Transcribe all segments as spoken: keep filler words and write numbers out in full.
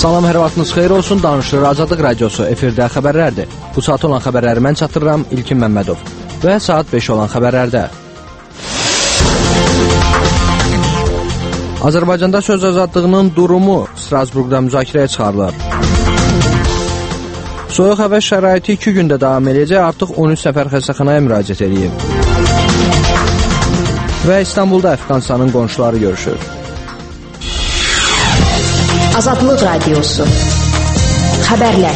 Salam, hər vaxtınız xeyir olsun. Danışır Azadlıq Radiosu, efirdə xəbərlərdir. Bu saat olan xəbərləri mən çatdırıram, İlkin Məmmədov. Və saat beş olan xəbərlərdə. Azərbaycanda söz azadlığının durumu Strasburqda müzakirəyə çıxarılır. Soyuq hava şəraiti iki gündə davam edəcək, artıq on üç nəfər xəstəxanaya müraciət edib. Və İstanbulda Əfqanistanın qonşuları görüşür. Azadlıq Radiosu. Xəbərlər.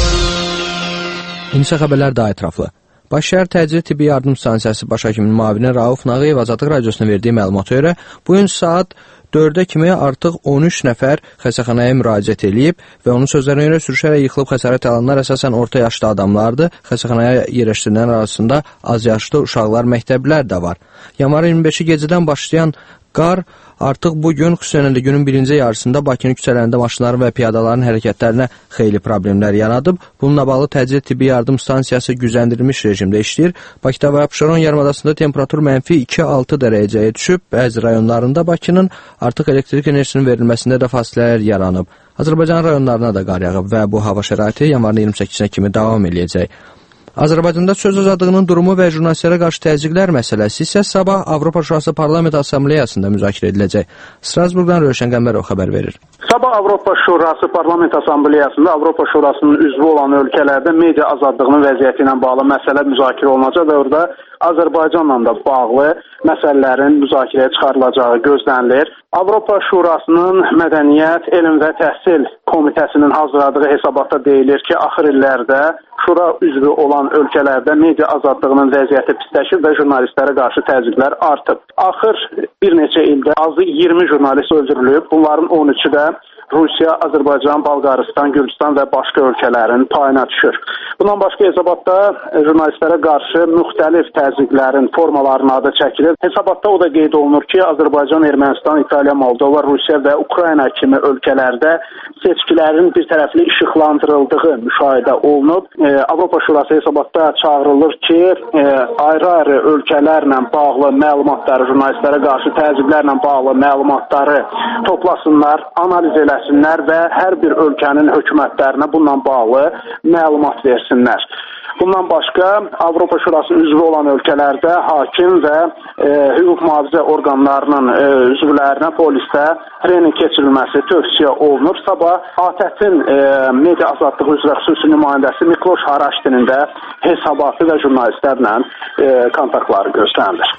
İnsə xəbərlər daha ətraflı. Başşəhər Təcili Tibbi Yardım Stansiyası Baş Həkiminin müavini Rauf Nağıyev Azadlıq Radiosuna verdiyi məlumata görə bu gün saat dördə kimi artıq on üç nəfər xəstəxanaya müraciət edib və onun sözlərinə görə sürüşərək yıxılıb xəsarət alanlar əsasən orta yaşlı adamlardır. Xəstəxanaya yerləşdirilənlər arasında az yaşlı uşaqlar, məktəblilər də var. Yanvarın iyirmi beşi gecədən başlayan qar artıq bugün, xüsusən də günün birinci yarısında Bakının küçələrində maşınların və piyadaların hərəkətlərinə xeyli problemlər yaradıb. Bununla bağlı Təcili Tibbi Yardım Stansiyası gücləndirilmiş rejimdə işləyir. Bakıda və Abşeron yarımadasında temperatur mənfi iki altı dərəcəyə düşüb. Bəzi rayonlarında Bakının artıq elektrik enerjisinin verilməsində də fasilələr yaranıb. Azərbaycan rayonlarına da qar yağıb və bu hava şəraiti yanvarın iyirmi səkkizinə kimi davam edəcək. Azərbaycanda söz azadlığının durumu və jurnalistlərə qarşı təzyiqlər məsələsi isə sabah Avropa Şurası Parlament Assambleyasında müzakirə ediləcək. Strasburqdan Rövşən Qəmbərov xəbər verir. Sabah Avropa Şurası Parlament Assambleyasında Avropa Şurasının üzvü olan ölkələrdə media azadlığının vəziyyəti ilə bağlı məsələ müzakirə olunacaq və orada Azərbaycanla da bağlı məsələlərin müzakirəyə çıxarılacağı gözlənilir. Avropa Şurasının Mədəniyyət, Elm və Təhsil Komitəsinin hazırladığı hesabatda deyilir ki, axır illərdə Şura üzvü olan ölkələrdə media azadlığının vəziyyəti pisləşib və jurnalistlərə qarşı təzyiqlər artıb. Axır bir neçə ildə azı iyirmi jurnalist öldürülüb, bunların on üçü də Rusiya, Azərbaycan, Bolqarıstan, Gürcüstan və başqa ölkələrin payına düşür. Bundan başqa hesabatda jurnalistlərə qarşı müxtəlif təzyiqlərin formalarının adı çəkilir. Hesabatda o da qeyd olunur ki, Azərbaycan, Ermənistan, İtaliya, Moldova, Rusiya və Ukrayna kimi ölkələrdə seçkilərin bir tərəfli işıqlandırıldığı müşahidə olunub. E, Avropa Şurası hesabatda çağırılır ki, e, ayrı-ayrı ölkələrlə bağlı məlumatları, jurnalistlərə qarşı təzyiqlərlə bağlı məlumatları toplasınlar, analiz eləsinlər və hər bir ölkənin hökumətlərinə bununla bağlı məlumat versinlər. Bundan başqa Avropa Şurasının üzvü olan ölkələrdə hakim və e, hüquq mühafizə orqanlarının e, üzvlərinə polisdə trening keçirilməsi tövsiyə olunur. Sabah ATƏT-in e, media azadlığı üzrə xüsusi nümayəndəsi Mikloş Haraştinin də hesabatı və jurnalistlərlə e, kontaktları gözlənilir.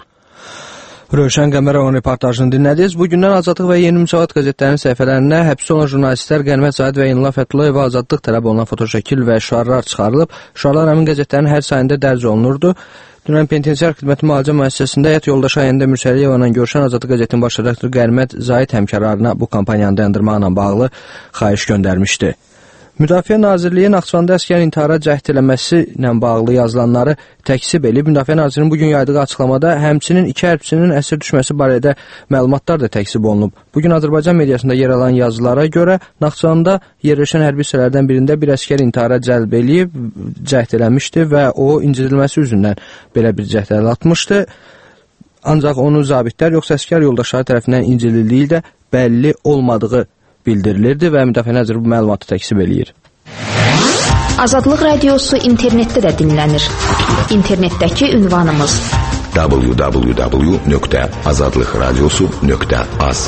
Rövşən Qəmərovun reportajını dinlədiniz. Bugündən Azadlıq və Yeni Müsavat qəzetlərinin səhifələrində həbs olan jurnalistlər Qənimət Zahid və Yenilə Fətullayeva azadlıq tələb olunan fotoşəkil və şüarlar çıxarılıb. Şüarlar həmin qəzetlərin hər sayında dərc olunurdu. Dünən Penitensiar Xidməti Müalicə Müəssisəsində həyat yoldaşı Ayəndə Mürsəliyeva ilə görüşən Azadlıq qəzetinin baş redaktoru Qənimət Zahid həmkarlarına bu kampaniyanı dayandırmaqla bağlı xahiş göndərmişdi. Müdafiə Nazirliyi Naxçıvanda əskər intihara cəhd eləməsi ilə bağlı yazılanları təksib edib. Müdafiə Nazirliyinin bugün yaydığı açıqlamada həmçinin iki hərbçinin əsir düşməsi barədə məlumatlar da təksib olunub. Bugün Azərbaycan mediasında yer alan yazılara görə Naxçıvanda yerləşən hərbi hissələrdən birində bir əskər intihara cəlb eləyib, cəhd eləmişdi və o incidilməsi üzündən belə bir cəhd əl atmışdı. Ancaq onun zabitlər yoxsa əskər yoldaşları tərəfindən incidildiyi də bəlli olmadığı bildirilirdi və Müdafiə Naziri bu məlumatı təksib eləyir. Azadlıq Radiosu internetdə də dinlənir. İnternetdəki ünvanımız w w w nöqtə azadlıq radiosu nöqtə az.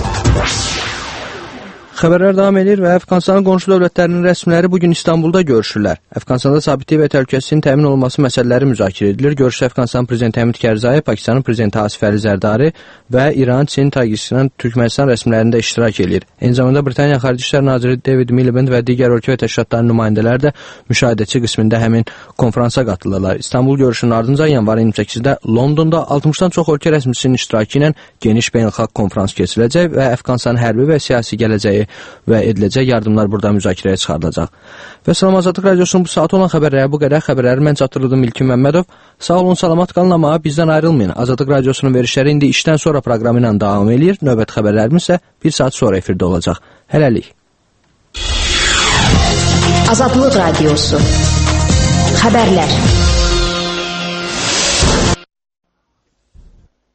Xəbərlər davam edir və Əfqanistanın qonşu dövlətlərinin rəsmiləri bugün İstanbulda görüşürlər. Əfqanistanda sabitlik və təhlükəsizliyin təmin olunması məsələləri müzakirə edilir. Görüşdə Əfqanistan prezidenti Həmid Kərzayev, Pakistanın prezidenti Asif Əli Zərdari və İran, Çin, Tacikistan, Türkmənistan rəsmilərində iştirak edir. Eyni zamanda Britaniya Xarici İşlər Naziri David Miliband və digər ölkə və təşkilatların nümayəndələri də müşahidəçi qismində həmin konfransa qatılırlar. İstanbul görüşünün ardınca yanvarın iyirmi səkkizində Londonda altmışdan çox ölkə rəsmisinin iştirakı ilə geniş beynəlxalq konfrans keçiriləcək və Əfqanistanın hərbi və siyasi gələcəyi və ediləcək yardımlar burada müzakirəyə çıxarılacaq. Və Salam Azadlıq Radiosunun bu saat olan xəbərləri bu qədər. Xəbərləri mən çatdırdım İlkin Məmmədov. Sağ olun, salamat qalın, amma bizdən ayrılmayın. Azadlıq Radiosunun verişləri indi işdən sonra proqramı ilə davam edir. Növbəti xəbərlərimiz isə bir saat sonra efirdə olacaq. Hələlik. Azadlıq Radiosu. Xəbərlər.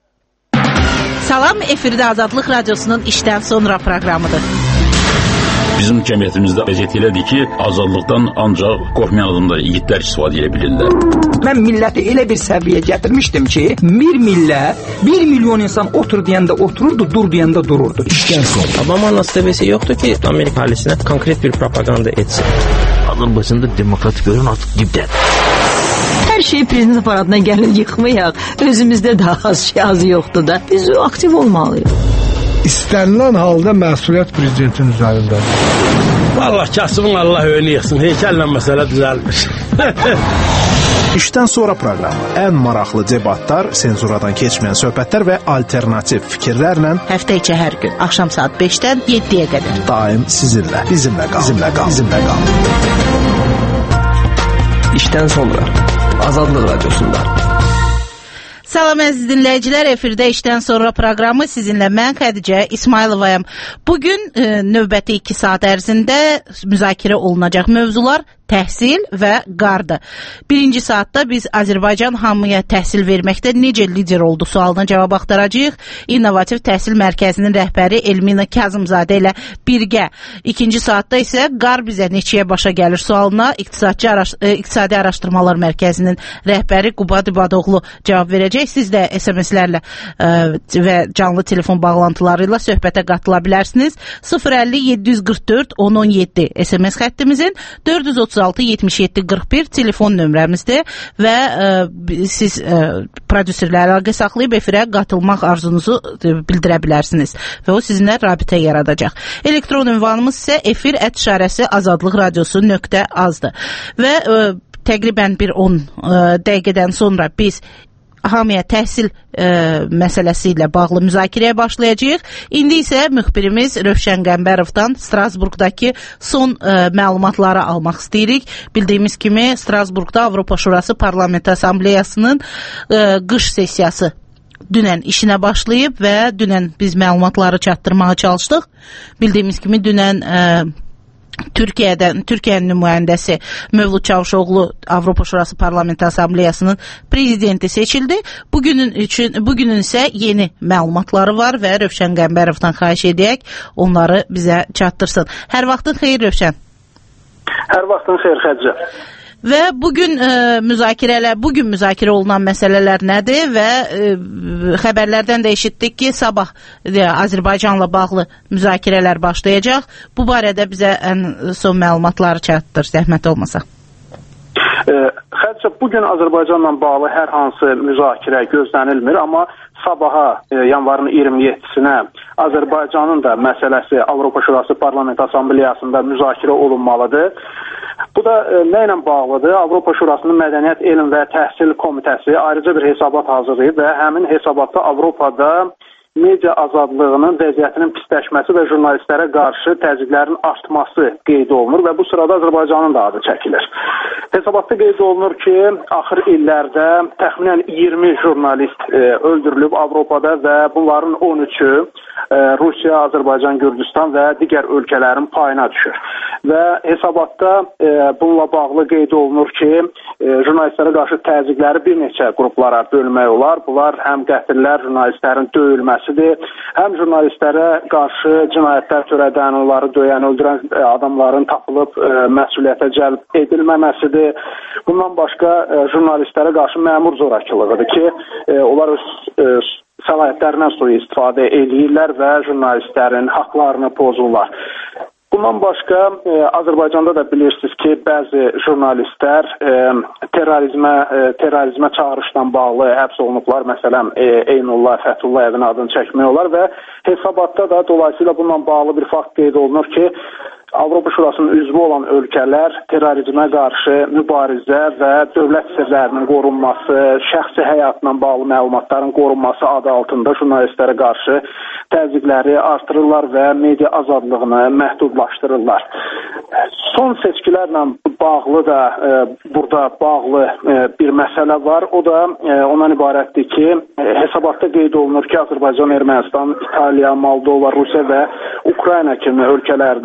Salam, efirdə Azadlıq Radiosunun işdən sonra proqramıdır. Bizim cəmiyyətimizdə vəziyyət elədir ki, azadlıqdan ancaq qorxmayan adamlar, yiğitlər istifadə edə bilirlər. Mən milləti elə bir səviyyə gətirmişdim ki, bir millət, bir milyon insan otur deyəndə otururdu, dur deyəndə dururdu. İşdən sonra. Obama'nın seviyesi yoktu ki, Amerika ailesine konkret bir propaganda etsin. Azərbaycanda demokratik görün artıq dibdədir. Hər şey prezident aparatına gəlin yıxmayaq. Özümüzdə daha az şey az yoxdur da. Biz aktiv olmalıyıq. İstənilən halda məsuliyyət prezidentin üzərindədir. Vallahi kasımın Allah önü yıxsın. Heykəllə məsələ düzəlmiş. İşdən sonra proqramı ən maraqlı debatlar, senzuradan keçməyən söhbətlər və alternativ fikirlərlə həftə içi hər gün axşam saat beşdən yeddiyə qədər daim sizinlə, bizimlə qal, bizimlə qal, bizimlə qal. İşdən sonra Azadlıq Radiosunda. Salam əziz dinləyicilər, efirdə işdən sonra proqramı sizinlə mən Xədicə İsmayılovayam. Bugün e, növbəti iki saat ərzində müzakirə olunacaq mövzular təhsil və qardır. Birinci saatda biz Azərbaycan hamıya təhsil verməkdə necə lider oldu sualına cavab axtaracağıq. İnnovativ Təhsil Mərkəzinin rəhbəri Elmina Kazımzadə ilə birgə. İkinci saatda isə qar bizə neçəyə başa gəlir sualına İqtisadçı Araş e, İqtisadi Araşdırmalar Mərkəzinin rəhbəri Qubad İbadoğlu cavab verəcək. Siz də S M S-lərlə e, və canlı telefon bağlantıları ilə söhbətə qatıla bilərsiniz. sıfır əlli yeddi yüz qırx dörd on on yeddi S M S xəttimizin, dörd yüz otuz altı yetmiş yeddi qırx bir telefon nömrəmizdir və e, siz e, prodüserlə əlaqə saxlayıb efirə qatılmaq arzunuzu e, bildirə bilərsiniz və o sizinlə rabitə yaradacaq. Elektron ünvanımız isə efir ət işarəsi azadlıq radiosu nöqtə azdır və e, təqribən bir on e, dəqiqədən sonra biz hamıya təhsil e, məsələsi ilə bağlı müzakirəyə başlayacağıq. İndi isə müxbirimiz Rövşən Qəmbərovdan Strasburqdakı son e, məlumatları almaq istəyirik. Bildiyimiz kimi Strasburqda Avropa Şurası Parlament Assambleyasının e, qış sessiyası dünən işinə başlayıb və dünən biz məlumatları çatdırmağa çalışdıq. Bildiyimiz kimi dünən e, Türkiyədən, Türkiyənin nümayəndəsi Mövlud Çavuşoğlu Avropa Şurası Parlament Assambleyasının prezidenti seçildi. Bugünün üçün bugünün isə yeni məlumatları var və Rövşən Qəmbərovdan xahiş edək onları bizə çatdırsın. Hər vaxtın xeyir Rövşən. Hər vaxtın xeyir Xədicə. Və bugün e, müzakirələr, bugün müzakirə olunan məsələlər nədir və e, xəbərlərdən də eşitdik ki, sabah e, Azərbaycanla bağlı müzakirələr başlayacaq. Bu barədə bizə ən son məlumatları çatdır, zəhmət olmasa. E, Xədicə, bugün Azərbaycanla bağlı hər hansı müzakirə gözlənilmir, amma sabaha e, yanvarın iyirmi yeddisinə Azərbaycanın da məsələsi Avropa Şurası Parlament Assambleyasında müzakirə olunmalıdır. Bu da e, nə ilə bağlıdır? Avropa Şurasının Mədəniyyət, Elm və Təhsil Komitəsi ayrıca bir hesabat hazırlayıb və həmin hesabatda Avropada media azadlığının vəziyyətinin pisləşməsi və jurnalistlərə qarşı təzyiqlərin artması qeyd olunur və bu sırada Azərbaycanın da adı çəkilir. Hesabatda qeyd olunur ki, axır illərdə təxminən iyirmi jurnalist e, öldürülüb Avropada və bunların on üçü e, Rusiya, Azərbaycan, Gürcüstan və digər ölkələrin payına düşür. Və hesabatda e, bununla bağlı qeyd olunur ki, e, jurnalistlərə qarşı təzyiqləri bir neçə qruplara bölmək olar. Bunlar həm qətillər, jurnalistlərin döyülməsidir, həm jurnalistlərə qarşı cinayətlər törədən, onları döyən, öldürən adamların tapılıb e, məsuliyyətə cəlb edilməməsidir. Bundan başqa e, jurnalistlərə qarşı məmur zorakılığıdır ki, e, onlar öz e, səlahiyyətlərindən sui-istifadə edirlər və jurnalistlərin haqlarını pozurlar. Bundan başqa e, Azərbaycanda da bilirsiniz ki, bəzi jurnalistlər e, terrorizmə e, terrorizmə çağırışla bağlı həbs olunublar. Məsələn, e, Eynullah Fətullayevin adını çəkmək olar və hesabatda da dolayısıyla bununla bağlı bir fakt qeyd olunur ki, Avropa Şurasının üzvü olan ölkələr terrorizmə qarşı mübarizə və dövlət sirlərinin qorunması, şəxsi həyatla bağlı məlumatların qorunması adı altında jurnalistlərə qarşı təzyiqləri artırırlar və media azadlığını məhdudlaşdırırlar. Son seçkilərlə bağlı da e, burada bağlı e, bir məsələ var. O da e, ondan ibarətdir ki, e, hesabatda qeyd olunur ki, Azərbaycan, Ermənistan, İtaliya, Moldova, Rusiya və Ukrayna kimi ölkələrdə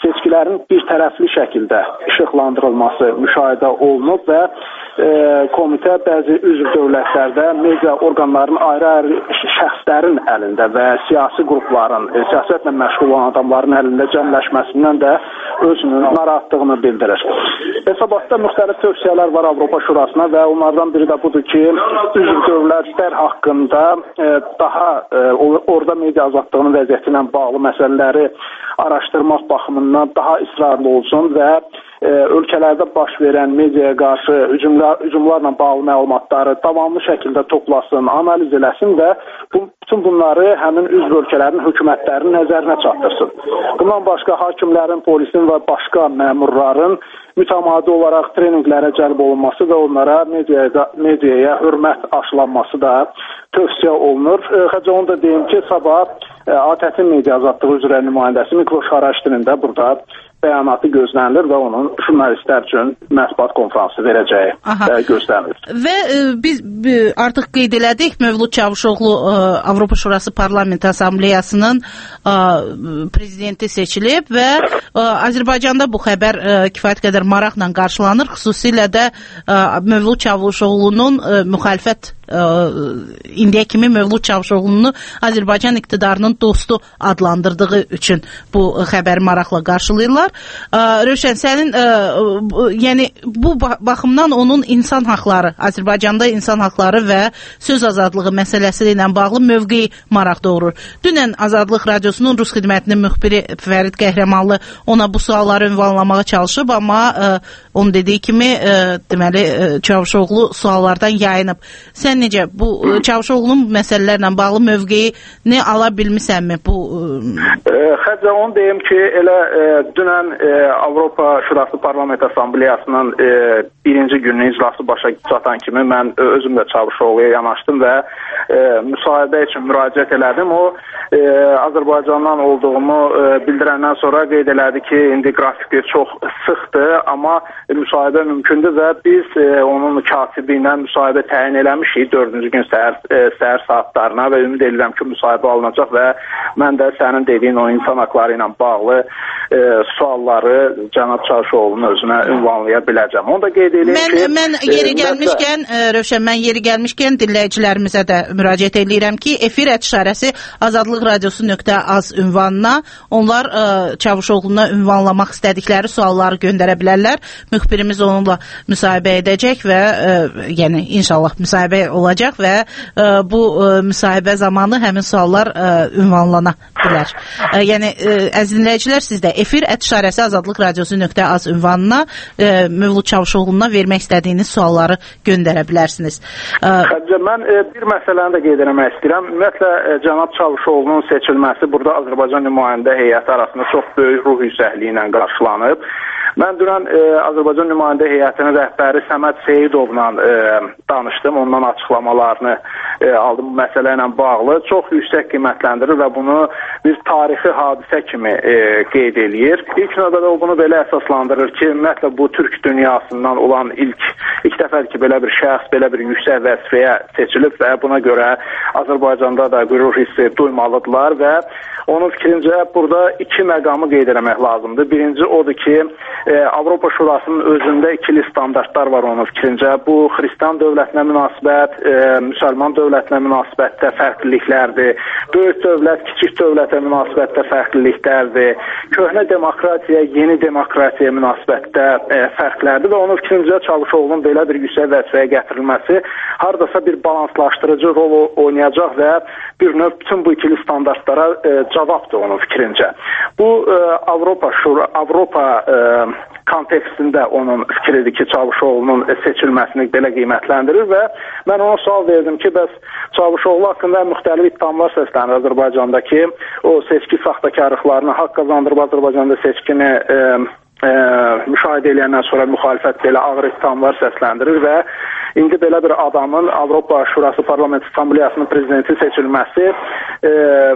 seçkilərin bir tərəfli şəkildə işıqlandırılması müşahidə olunub və e, komitə bəzi üzv dövlətlərdə media orqanlarının ayrı-ayrı şəxslərin əlində və siyasi qrupların, e, siyasətlə məşğul olan adamların əlində cəmləşməsindən də özünün narahatlığını bildirir. Hesabatda müxtəlif tövsiyələr var Avropa Şurasına və onlardan biri də budur ki, üzv dövlətlər haqqında e, daha e, orada media azadlığının vəziyyəti ilə bağlı məsələləri araşdırmaq baxımından daha israrlı olsun və e, ölkələrdə baş verən mediaya qarşı hücumlar, hücumlarla bağlı məlumatları davamlı şəkildə toplasın, analiz eləsin və bu, bütün bunları həmin üzv ölkələrin hökumətlərinin nəzərinə çatdırsın. Bundan başqa hakimlərin, polisin və başqa məmurların mütəmadi olaraq treninqlərə cəlb olunması və onlara mediaya, mediaya hörmət aşılanması da tövsiyə olunur. Xəcə onu da deyim ki, sabah A T T Media Azadlığı üzrə nümayəndəsi Mikloş Haraşdinin də burada bəyanatı gözlənilir və onun jurnalistlər üçün mətbuat konfransı verəcəyi Aha. gözlənilir. Və e, biz e, artıq qeyd elədik, Mövlud Çavuşoğlu e, Avropa Şurası Parlament Assambleyasının e, prezidenti seçilib və e, Azərbaycanda bu xəbər e, kifayət qədər maraqla qarşılanır. Xüsusilə də e, Mövlud Çavuşoğlunun e, müxalifət e, indiyə kimi Mövlud Çavuşoğlunu Azərbaycan iqtidarının dostu adlandırdığı üçün bu xəbəri maraqla qarşılayırlar. Rövşən, sənin ə, yəni bu baxımdan onun insan haqları, Azərbaycanda insan haqları və söz azadlığı məsələsi ilə bağlı mövqeyi maraq doğurur. Dünən Azadlıq Radiosunun Rus xidmətinin müxbiri Fərid Qəhrəmanlı ona bu sualları ünvanlamağa çalışıb, amma ə, onun dediyi kimi ə, deməli ə, Çavuşoğlu suallardan yayınıb. Sən necə bu Çavuşoğlunun məsələlərlə bağlı mövqeyini ala bilmisənmi bu? Ə... Xəcə onu deyim ki, elə ə, dünən E, Avropa Şurası Parlament Assambleyasının e, birinci günün iclası başa çatan kimi mən özüm də Çavuşoğluya yanaşdım və e, müsahibə üçün müraciət elədim. O e, Azərbaycandan olduğumu e, bildirəndən sonra qeyd elədi ki, indi qrafiki çox sıxdır, amma müsahibə mümkündür və biz e, onun katibi ilə müsahibə təyin eləmişik dördüncü gün səhər, e, səhər saatlarına və ümid edirəm ki, müsahibə alınacaq və mən də sənin dediyin o insan haqları ilə bağlı e, sualları cənab Çavuşoğlu'nun özünə ünvanlaya biləcəm. Onu da qeyd edeyim mən, ki... Mən yeri gəlmişkən, e, Rövşən, mən yeri gəlmişkən dinləyicilərimizə də müraciət edirəm ki, efir ətişarəsi azadlıq radiosu nöqtə az ünvanına onlar e, Çavuşoğlu'na ünvanlamaq istədikləri sualları göndərə bilərlər. Müxbirimiz onunla müsahibə edəcək və e, yəni inşallah müsahibə olacaq və e, bu e, müsahibə zamanı həmin suallar e, ünvanlana bilər. E, yəni, e, əziz dinləyicilər, siz də efir ətişarəsi azadlıq radiosu nöqtə az ünvanına e, Mövlud Çavuşoğlu'na vermək istədiyiniz sualları göndərə bilərsiniz. Xəcə, mən e, bir məsələni də qeyd etmək istəyirəm. Ümumiyyətlə, e, cənab Çavuşoğlu'nun seçilməsi burada Azərbaycan nümayəndə heyəti arasında çox böyük ruh yüksəkliyi ilə qarşılanıb. Mən dünən e, Azərbaycan nümayəndə heyətinin rəhbəri Səməd Seyidovla e, danışdım, ondan açıqlamalarını e, aldım bu məsələ ilə bağlı. Çox yüksək qiymətləndirir və bunu bir tarixi hadisə kimi e, qeyd eləyir. İlk növbədə o bunu belə əsaslandırır ki, ümumiyyətlə bu türk dünyasından olan ilk ilk dəfədir ki, belə bir şəxs belə bir yüksək vəzifəyə seçilib və buna görə Azərbaycanda da qürur hissi duymalıdırlar və onun fikrincə burada iki məqamı qeyd etmək lazımdır. Birinci odur ki, e, Avropa Şurasının özündə ikili standartlar var onun fikrincə. Bu xristian dövlətinə münasibət, e, müsəlman dövlətinə münasibətdə fərqliliklərdir. Böyük dövlət, kiçik dövlətə münasibətdə fərqliliklərdir. Köhnə demokratiya, yeni demokratiya münasibətdə e, fərqlərdir və onun fikrincə Çavuşoğlu'nun belə bir yüksək vəzifəyə gətirilməsi hardasa bir balanslaşdırıcı rol oynayacaq və bir növ bütün bu ikili standartlara e, cavabdır onun fikrincə. Bu e, Avropa Şura, Avropa e, kontekstində onun fikridir ki, Çavuşoğlu'nun seçilməsini belə qiymətləndirir və mən ona sual verdim ki, bəs Çavuşoğlu haqqında müxtəlif ittihamlar səslənir Azərbaycandakı o seçki saxtakarlıqlarına haqq qazandırıb Azərbaycanda seçkini e, e, müşahidə edəndən sonra müxalifət belə ağır ittihamlar səsləndirir və indi belə bir adamın Avropa Şurası Parlament Assambleyasının prezidenti seçilməsi e,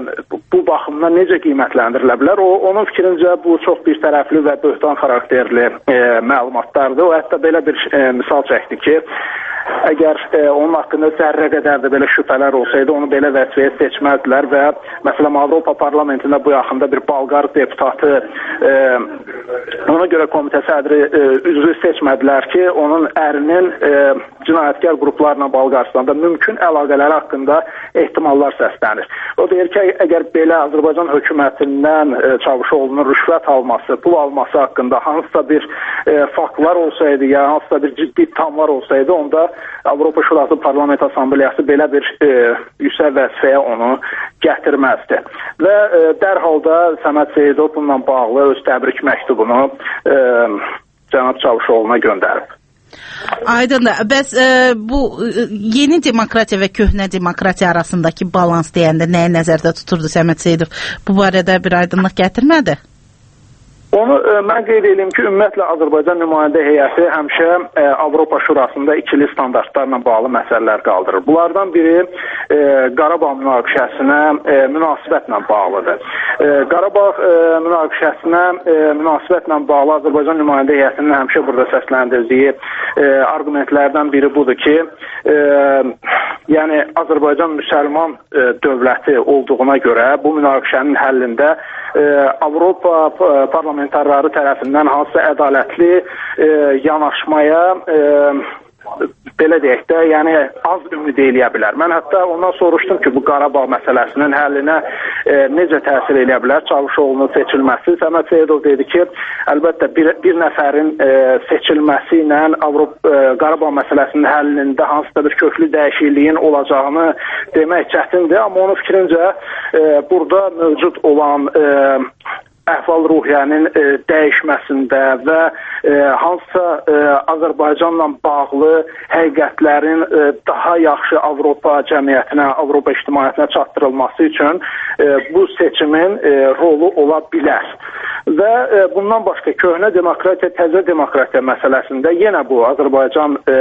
bu baxımdan necə qiymətləndirilə bilər? O, onun fikrincə bu çox bir tərəfli və böhtan xarakterli e, məlumatlardır. O hətta belə bir e, misal çəkdi ki, əgər e, onun haqqında zərrə qədər də belə şübhələr olsaydı, onu belə vəzifəyə seçməzdilər və məsələn Avropa Parlamentində bu yaxında bir Balqar deputatı e, ona görə komitə sədri e, üzvü seçmədilər ki, onun ərinin e, cinayətkar qruplarla Balqaristanda mümkün əlaqələri haqqında ehtimallar səslənir. O deyir ki, əgər belə Azərbaycan hökumətindən e, Çavuşoğlunun rüşvət alması, pul alması haqqında hansısa bir e, faktlar olsaydı, ya hansısa bir ciddi ithamlar olsaydı, onda Avropa Şurası Parlament Assambleyası belə bir e, yüksək vəzifəyə onu gətirməzdi. Və e, dərhal da Səməd Seyidov bununla bağlı öz təbrik məktubunu e, cənab Çavuşoğluna göndərib. Aydındır. Bəs e, bu e, yeni demokratiya və köhnə demokratiya arasındakı balans deyəndə nəyi nəzərdə tuturdu Səməd Seyidov? Bu barədə bir aydınlıq gətirmədi? Onu e, mən qeyd edeyim ki, ümumiyyətlə Azərbaycan nümayəndə heyəti həmişə e, Avropa Şurasında ikili standartlarla bağlı məsələlər qaldırır. Bunlardan biri e, Qarabağ münaqişəsinə e, münasibətlə bağlıdır. E, Qarabağ e, münaqişəsinə e, münasibətlə bağlı Azərbaycan nümayəndə heyətinin həmişə burada səsləndirdiyi e, argumentlərdən biri budur ki, e, yəni Azərbaycan müsəlman e, dövləti olduğuna görə bu münaqişənin həllində e, Avropa parlamentarları tərəfindən hansısa ədalətli e, yanaşmaya e, belə deyək də, yəni az ümid eləyə bilər. Mən hətta ondan soruşdum ki, bu Qarabağ məsələsinin həllinə e, necə təsir eləyə bilər Çavuşoğlunun seçilməsi. Səməd Seyidov dedi ki, əlbəttə bir, bir nəfərin e, seçilməsi ilə Avropa e, Qarabağ məsələsinin həllində hansısa bir köklü dəyişikliyin olacağını demək çətindir, amma onun fikrincə e, burada mövcud olan e, əhval-ruhiyyənin e, dəyişməsində və e, hansısa e, Azərbaycanla bağlı həqiqətlərin e, daha yaxşı Avropa cəmiyyətinə, Avropa ictimaiyyətinə çatdırılması üçün e, bu seçimin e, rolu ola bilər. Və e, bundan başqa köhnə demokratiya, təzə demokratiya məsələsində yenə bu Azərbaycan e,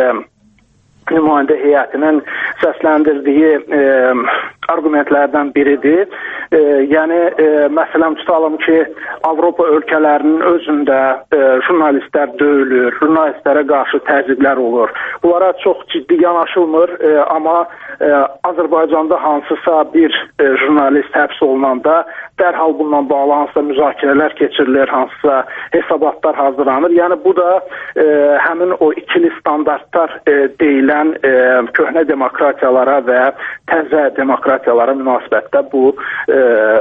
nümayəndə heyətinin səsləndirdiyi e, argumentlərdən biridir. E, yəni, e, məsələn tutalım ki, Avropa ölkələrinin özündə e, jurnalistlər döyülür, jurnalistlərə qarşı təzyiqlər olur. Bunlara çox ciddi yanaşılmır, e, amma e, Azərbaycanda hansısa bir e, jurnalist həbs olunanda dərhal bununla bağlı hansısa müzakirələr keçirilir, hansısa hesabatlar hazırlanır. Yəni, bu da e, həmin o ikili standartlar e, deyilən e, köhnə demokratiyalara və təzə demokratiyalara münasibətdə bu e,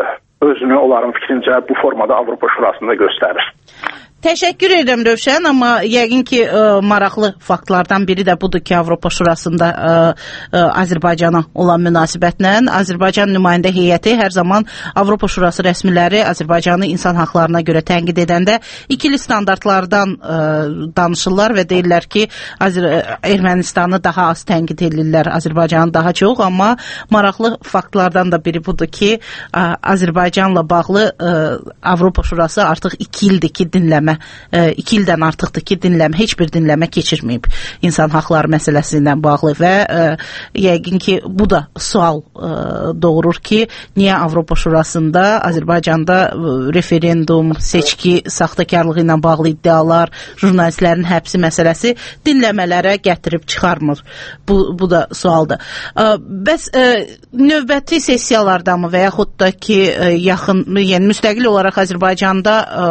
özünü onların fikrincə bu formada Avropa Şurasında göstərir. Təşəkkür edirəm Rövşən, amma yəqin ki, ə, maraqlı faktlardan biri də budur ki, Avropa Şurasında ə, ə, Azərbaycana olan münasibətlə Azərbaycan nümayəndə heyəti hər zaman Avropa Şurası rəsmiləri Azərbaycanı insan haqlarına görə tənqid edəndə ikili standartlardan ə, danışırlar və deyirlər ki, Azər Ermənistanı daha az tənqid edirlər, Azərbaycanı daha çox, amma maraqlı faktlardan da biri budur ki, ə, Azərbaycanla bağlı ə, Avropa Şurası artıq iki ildir ki, dinləmə iki ildən artıqdır ki, dinləmə, heç bir dinləmə keçirməyib insan haqları məsələsi ilə bağlı və ə, yəqin ki, bu da sual ə, doğurur ki, niyə Avropa Şurasında Azərbaycanda referendum, seçki, saxtakarlığı ilə bağlı iddialar, jurnalistlərin həbsi məsələsi dinləmələrə gətirib çıxarmır. Bu, bu da sualdır. Ə, bəs ə, növbəti sessiyalarda mı və yaxud da ki, ə, yaxın, yəni müstəqil olaraq Azərbaycanda ə,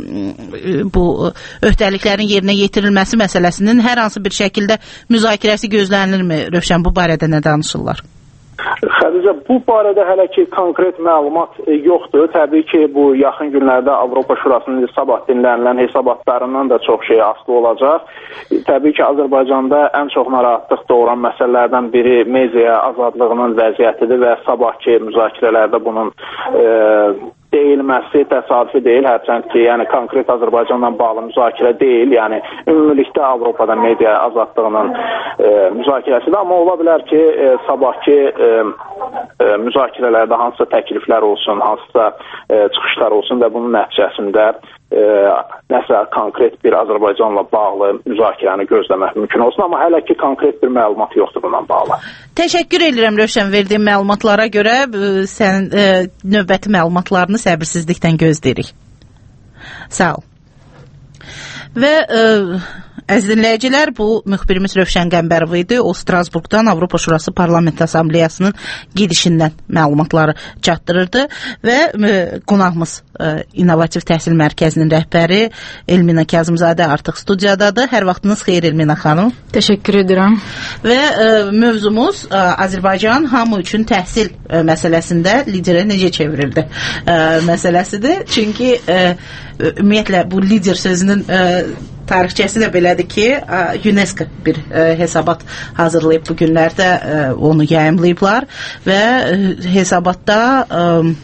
bu öhdəliklərin yerinə yetirilməsi məsələsinin hər hansı bir şəkildə müzakirəsi gözlənilirmi? Rövşən, bu barədə nə danışırlar? Xədicə, bu barədə hələ ki konkret məlumat yoxdur. Təbii ki, bu yaxın günlərdə Avropa Şurasının sabah dinlənilən hesabatlarından da çox şey asılı olacaq. Təbii ki, Azərbaycanda ən çox narahatlıq doğuran məsələlərdən biri media azadlığının vəziyyətidir və sabahki müzakirələrdə bunun e, deyilməsi təsadüfi deyil, hərçənd ki, yəni konkret Azərbaycanla bağlı müzakirə deyil, yəni ümumilikdə Avropada media azadlığının e, müzakirəsidir, amma ola bilər ki, e, sabahki e, e, müzakirələrdə hansısa təkliflər olsun, hansısa e, çıxışlar olsun və bunun nəticəsində e, nəsə konkret bir Azərbaycanla bağlı müzakirəni gözləmək mümkün olsun, amma hələ ki konkret bir məlumat yoxdur bununla bağlı. Təşəkkür edirəm Rövşən verdiyin məlumatlara görə. Sən e, növbəti məlumatlarını səbirsizlikdən gözləyirik. Sağ ol. Və e, Əziz dinləyicilər, bu müxbirimiz Rövşən Qəmbərov idi. O Strasburqdan Avropa Şurası Parlament Assambleyasının gedişindən məlumatları çatdırırdı və qonağımız İnnovativ Təhsil Mərkəzinin rəhbəri Elmina Kazımzadə artıq studiyadadır. Hər vaxtınız xeyir Elmina xanım. Təşəkkür edirəm. Və ə, mövzumuz ə, Azərbaycan hamı üçün təhsil ə, məsələsində liderə necə çevrildi ə, məsələsidir. Çünki ə, ümumiyyətlə bu lider sözünün ə, tarixçəsi də belədir ki, ə, UNESCO bir ə, hesabat hazırlayıb bu günlərdə ə, onu yayımlayıblar və ə, hesabatda ə,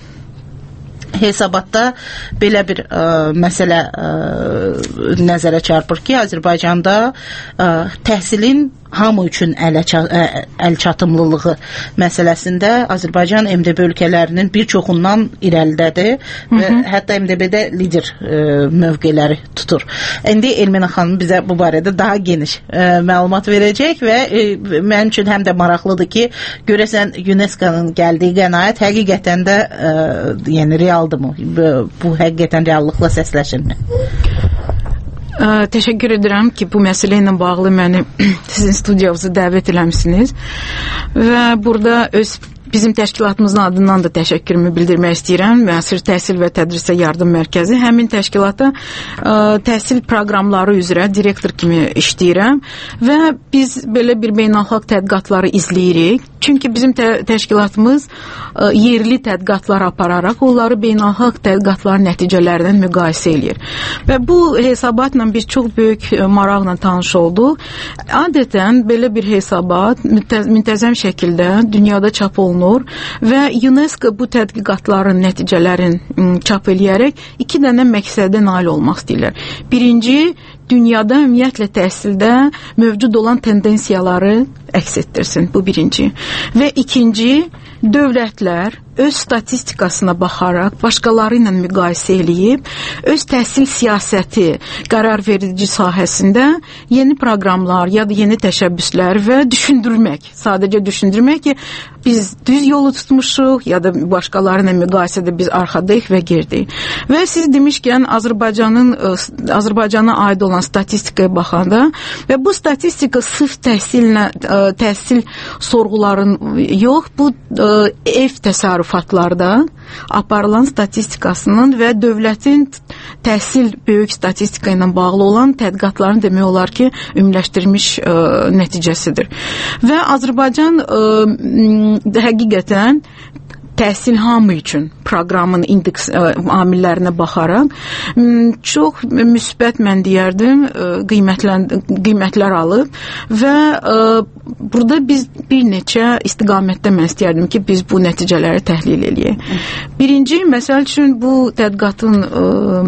hesabatda belə bir ə, məsələ ə, nəzərə çarpır ki, Azərbaycanda ə, təhsilin hamı üçün ələ, əl çatımlılığı məsələsində Azərbaycan M D B ölkələrinin bir çoxundan irəlidədir və hətta M D B-də lider ə, mövqeləri tutur. İndi Elmina xanım bizə bu barədə daha geniş ə, məlumat verəcək və ə, mənim üçün həm də maraqlıdır ki, görəsən UNESCO-nun gəldiyi qənaət həqiqətən də ə, yəni realdırmı? Bu, bu həqiqətən reallıqla səsləşirmi? Ə, təşəkkür edirəm ki, bu məsələ ilə bağlı məni sizin studiyavıza dəvət eləmisiniz və burada öz bizim təşkilatımızın adından da təşəkkürümü bildirmək istəyirəm. Müasir Təhsil və Tədrisə Yardım Mərkəzi həmin təşkilata ə, təhsil proqramları üzrə direktor kimi işləyirəm və biz belə bir beynəlxalq tədqiqatları izləyirik. Çünki bizim tə təşkilatımız ə, yerli tədqiqatlar apararaq onları beynəlxalq tədqiqatların nəticələrindən müqayisə eləyir. Və bu hesabatla biz çox böyük ə, maraqla tanış olduq. Adətən belə bir hesabat müntəz müntəzəm şəkildə dünyada çap olunur və UNESCO bu tədqiqatların nəticələrini çap eləyərək iki dənə məqsədə nail olmaq istəyirlər. Birinci, dünyada ümumiyyətlə təhsildə mövcud olan tendensiyaları əks etdirsin. Bu birinci. Və ikinci, dövlətlər öz statistikasına baxaraq, başqaları ilə müqayisə eləyib, öz təhsil siyasəti, qərar verici sahəsində yeni proqramlar ya da yeni təşəbbüslər və düşündürmək, sadəcə düşündürmək ki, biz düz yolu tutmuşuq ya da başqaları ilə müqayisədə biz arxadayıq və geridəyik. Və siz demişkən Azərbaycanın Azərbaycana aid olan statistikaya baxanda və bu statistika sırf təhsillə təhsil sorğuların yox, bu ev təsərrüfatlarda aparılan statistikasının və dövlətin təhsil böyük statistika ilə bağlı olan tədqiqatların demək olar ki, ümumiləşdirilmiş ə, nəticəsidir. Və Azərbaycan ə, həqiqətən təhsil hamı üçün proqramın indeks ə, amillərinə baxaraq çox müsbət mən deyərdim qiymətlər alıb və ə, burada biz bir neçə istiqamətdə mən istəyərdim ki, biz bu nəticələri təhlil eləyək. Birinci, məsəl üçün bu tədqiqatın ə,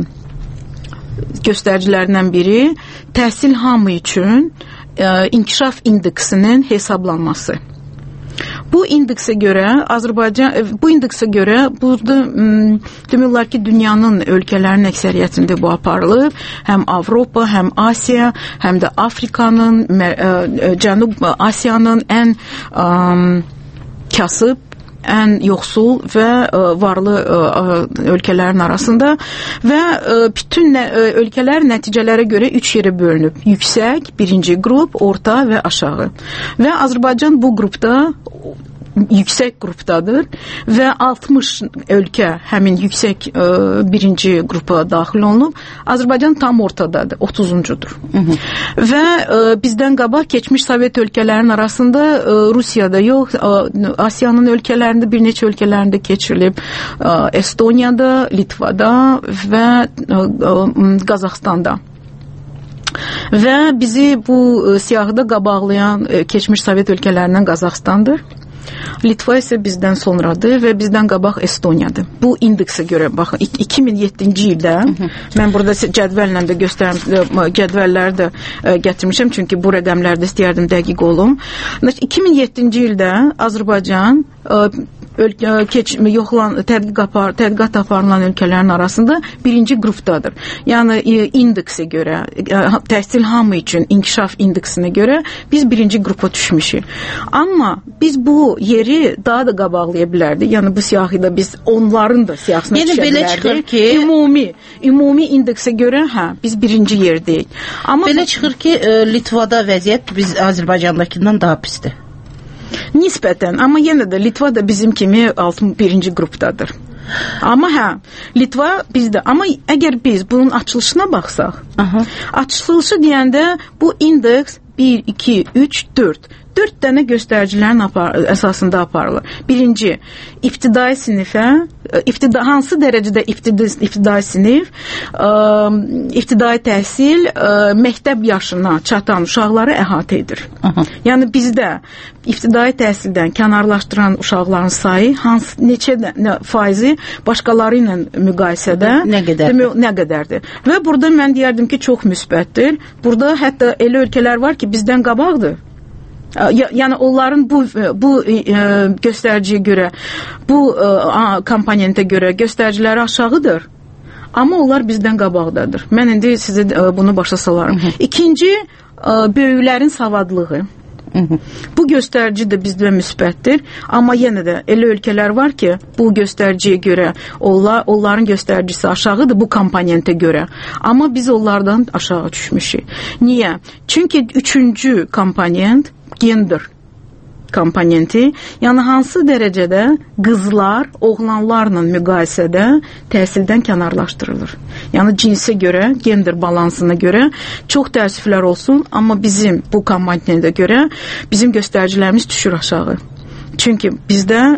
göstəricilərindən biri təhsil hamı üçün ə, inkişaf indeksinin hesablanması. Bu indeksə görə Azərbaycan bu indeksə görə burada demək olar ki, dünyanın ölkələrinin əksəriyyətində bu aparılıb. Həm Avropa, həm Asiya, həm də Afrikanın, Cənub Asiyanın ən ə, kasıb, ən yoxsul və ə, varlı ə, ölkələrin arasında və ə, bütün nə, ə, ölkələr nəticələrə görə üç yerə bölünüb. Yüksək, birinci qrup, orta və aşağı. Və Azərbaycan bu qrupda yüksək qrupdadır və altmış ölkə həmin yüksək ə, birinci qrupa daxil olunub. Azərbaycan tam ortadadır, otuzuncudur. Hı -hı. Və ə, bizdən qabaq keçmiş Sovet ölkələrinin arasında ə, Rusiyada yox, ə, Asiyanın ölkələrində bir neçə ölkələrində keçirilib. Ə, Estoniyada, Litvada və ə, ə, Qazaxstanda. Və bizi bu ə, siyahıda qabaqlayan ə, keçmiş Sovet ölkələrindən Qazaxstandır. Litva isə bizdən sonradır və bizdən qabaq Estoniyadır. Bu indeksə görə baxın, iki min yeddinci ildə mən burada cədvəllə də göstərim, cədvəlləri də gətirmişəm, çünki bu rəqəmlərdə istəyərdim dəqiq olum. iki min yeddinci ildə Azərbaycan ölkə keç yoxlan tədqiq apar, tədqiqat aparılan ölkələrin arasında birinci qrupdadır. Yəni indeksə görə, təhsil hamı üçün inkişaf indeksinə görə biz birinci qrupa düşmüşük. Amma biz bu yeri daha da qabaqlaya bilərdik. Yəni bu siyahıda biz onların da siyahısına düşə bilərdik. Yəni belə çıxır ki, ümumi ümumi indeksə görə hə biz birinci yerdəyik. Amma belə çıxır ki, Litvada vəziyyət biz Azərbaycandakindən daha pisdir. Nisbətən, amma yenə də Litva da bizim kimi altmış birinci qrupdadır. Amma hə, Litva bizdə. Amma əgər biz bunun açılışına baxsaq, aha, açılışı deyəndə bu indeks bir, iki, üç, dörd. Dörd dənə göstəricilərin apar əsasında aparılır. Birinci, ibtidai sinifə, iftida, hansı dərəcədə iftidai, iftidai sinif, ə, iftidai təhsil, ə, məktəb yaşına çatan uşaqları əhatə edir. Aha. Yəni bizdə iftidai təhsildən kənarlaşdıran uşaqların sayı hansı, neçə nə, faizi başqaları ilə müqayisədə nə qədərdir? Demə, nə qədərdir. Və burada mən deyərdim ki, çox müsbətdir. Burada hətta elə ölkələr var ki, bizdən qabaqdır. Yəni onların bu bu e, göstəriciyə görə, bu e, komponentə görə göstəriciləri aşağıdır. Amma onlar bizdən qabaqdadır. Mən indi sizə e, bunu başa salarım. Hı -hı. İkinci, e, böyüklərin savadlığı. Hı -hı. Bu göstərici də bizdə müsbətdir. Amma yenə də elə ölkələr var ki, bu göstəriciyə görə onlar, onların göstəricisi aşağıdır bu komponentə görə. Amma biz onlardan aşağı düşmüşük. Niyə? Çünki üçüncü komponent gender komponenti, yəni hansı dərəcədə qızlar oğlanlarla müqayisədə təhsildən kənarlaşdırılır. Yəni cinsə görə, gender balansına görə çox təəssüflər olsun, amma bizim bu komponentə görə bizim göstəricilərimiz düşür aşağı. Çünki bizdə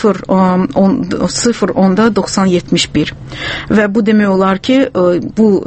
sıfır onda doxsan yetmiş bir və bu demək olar ki, bu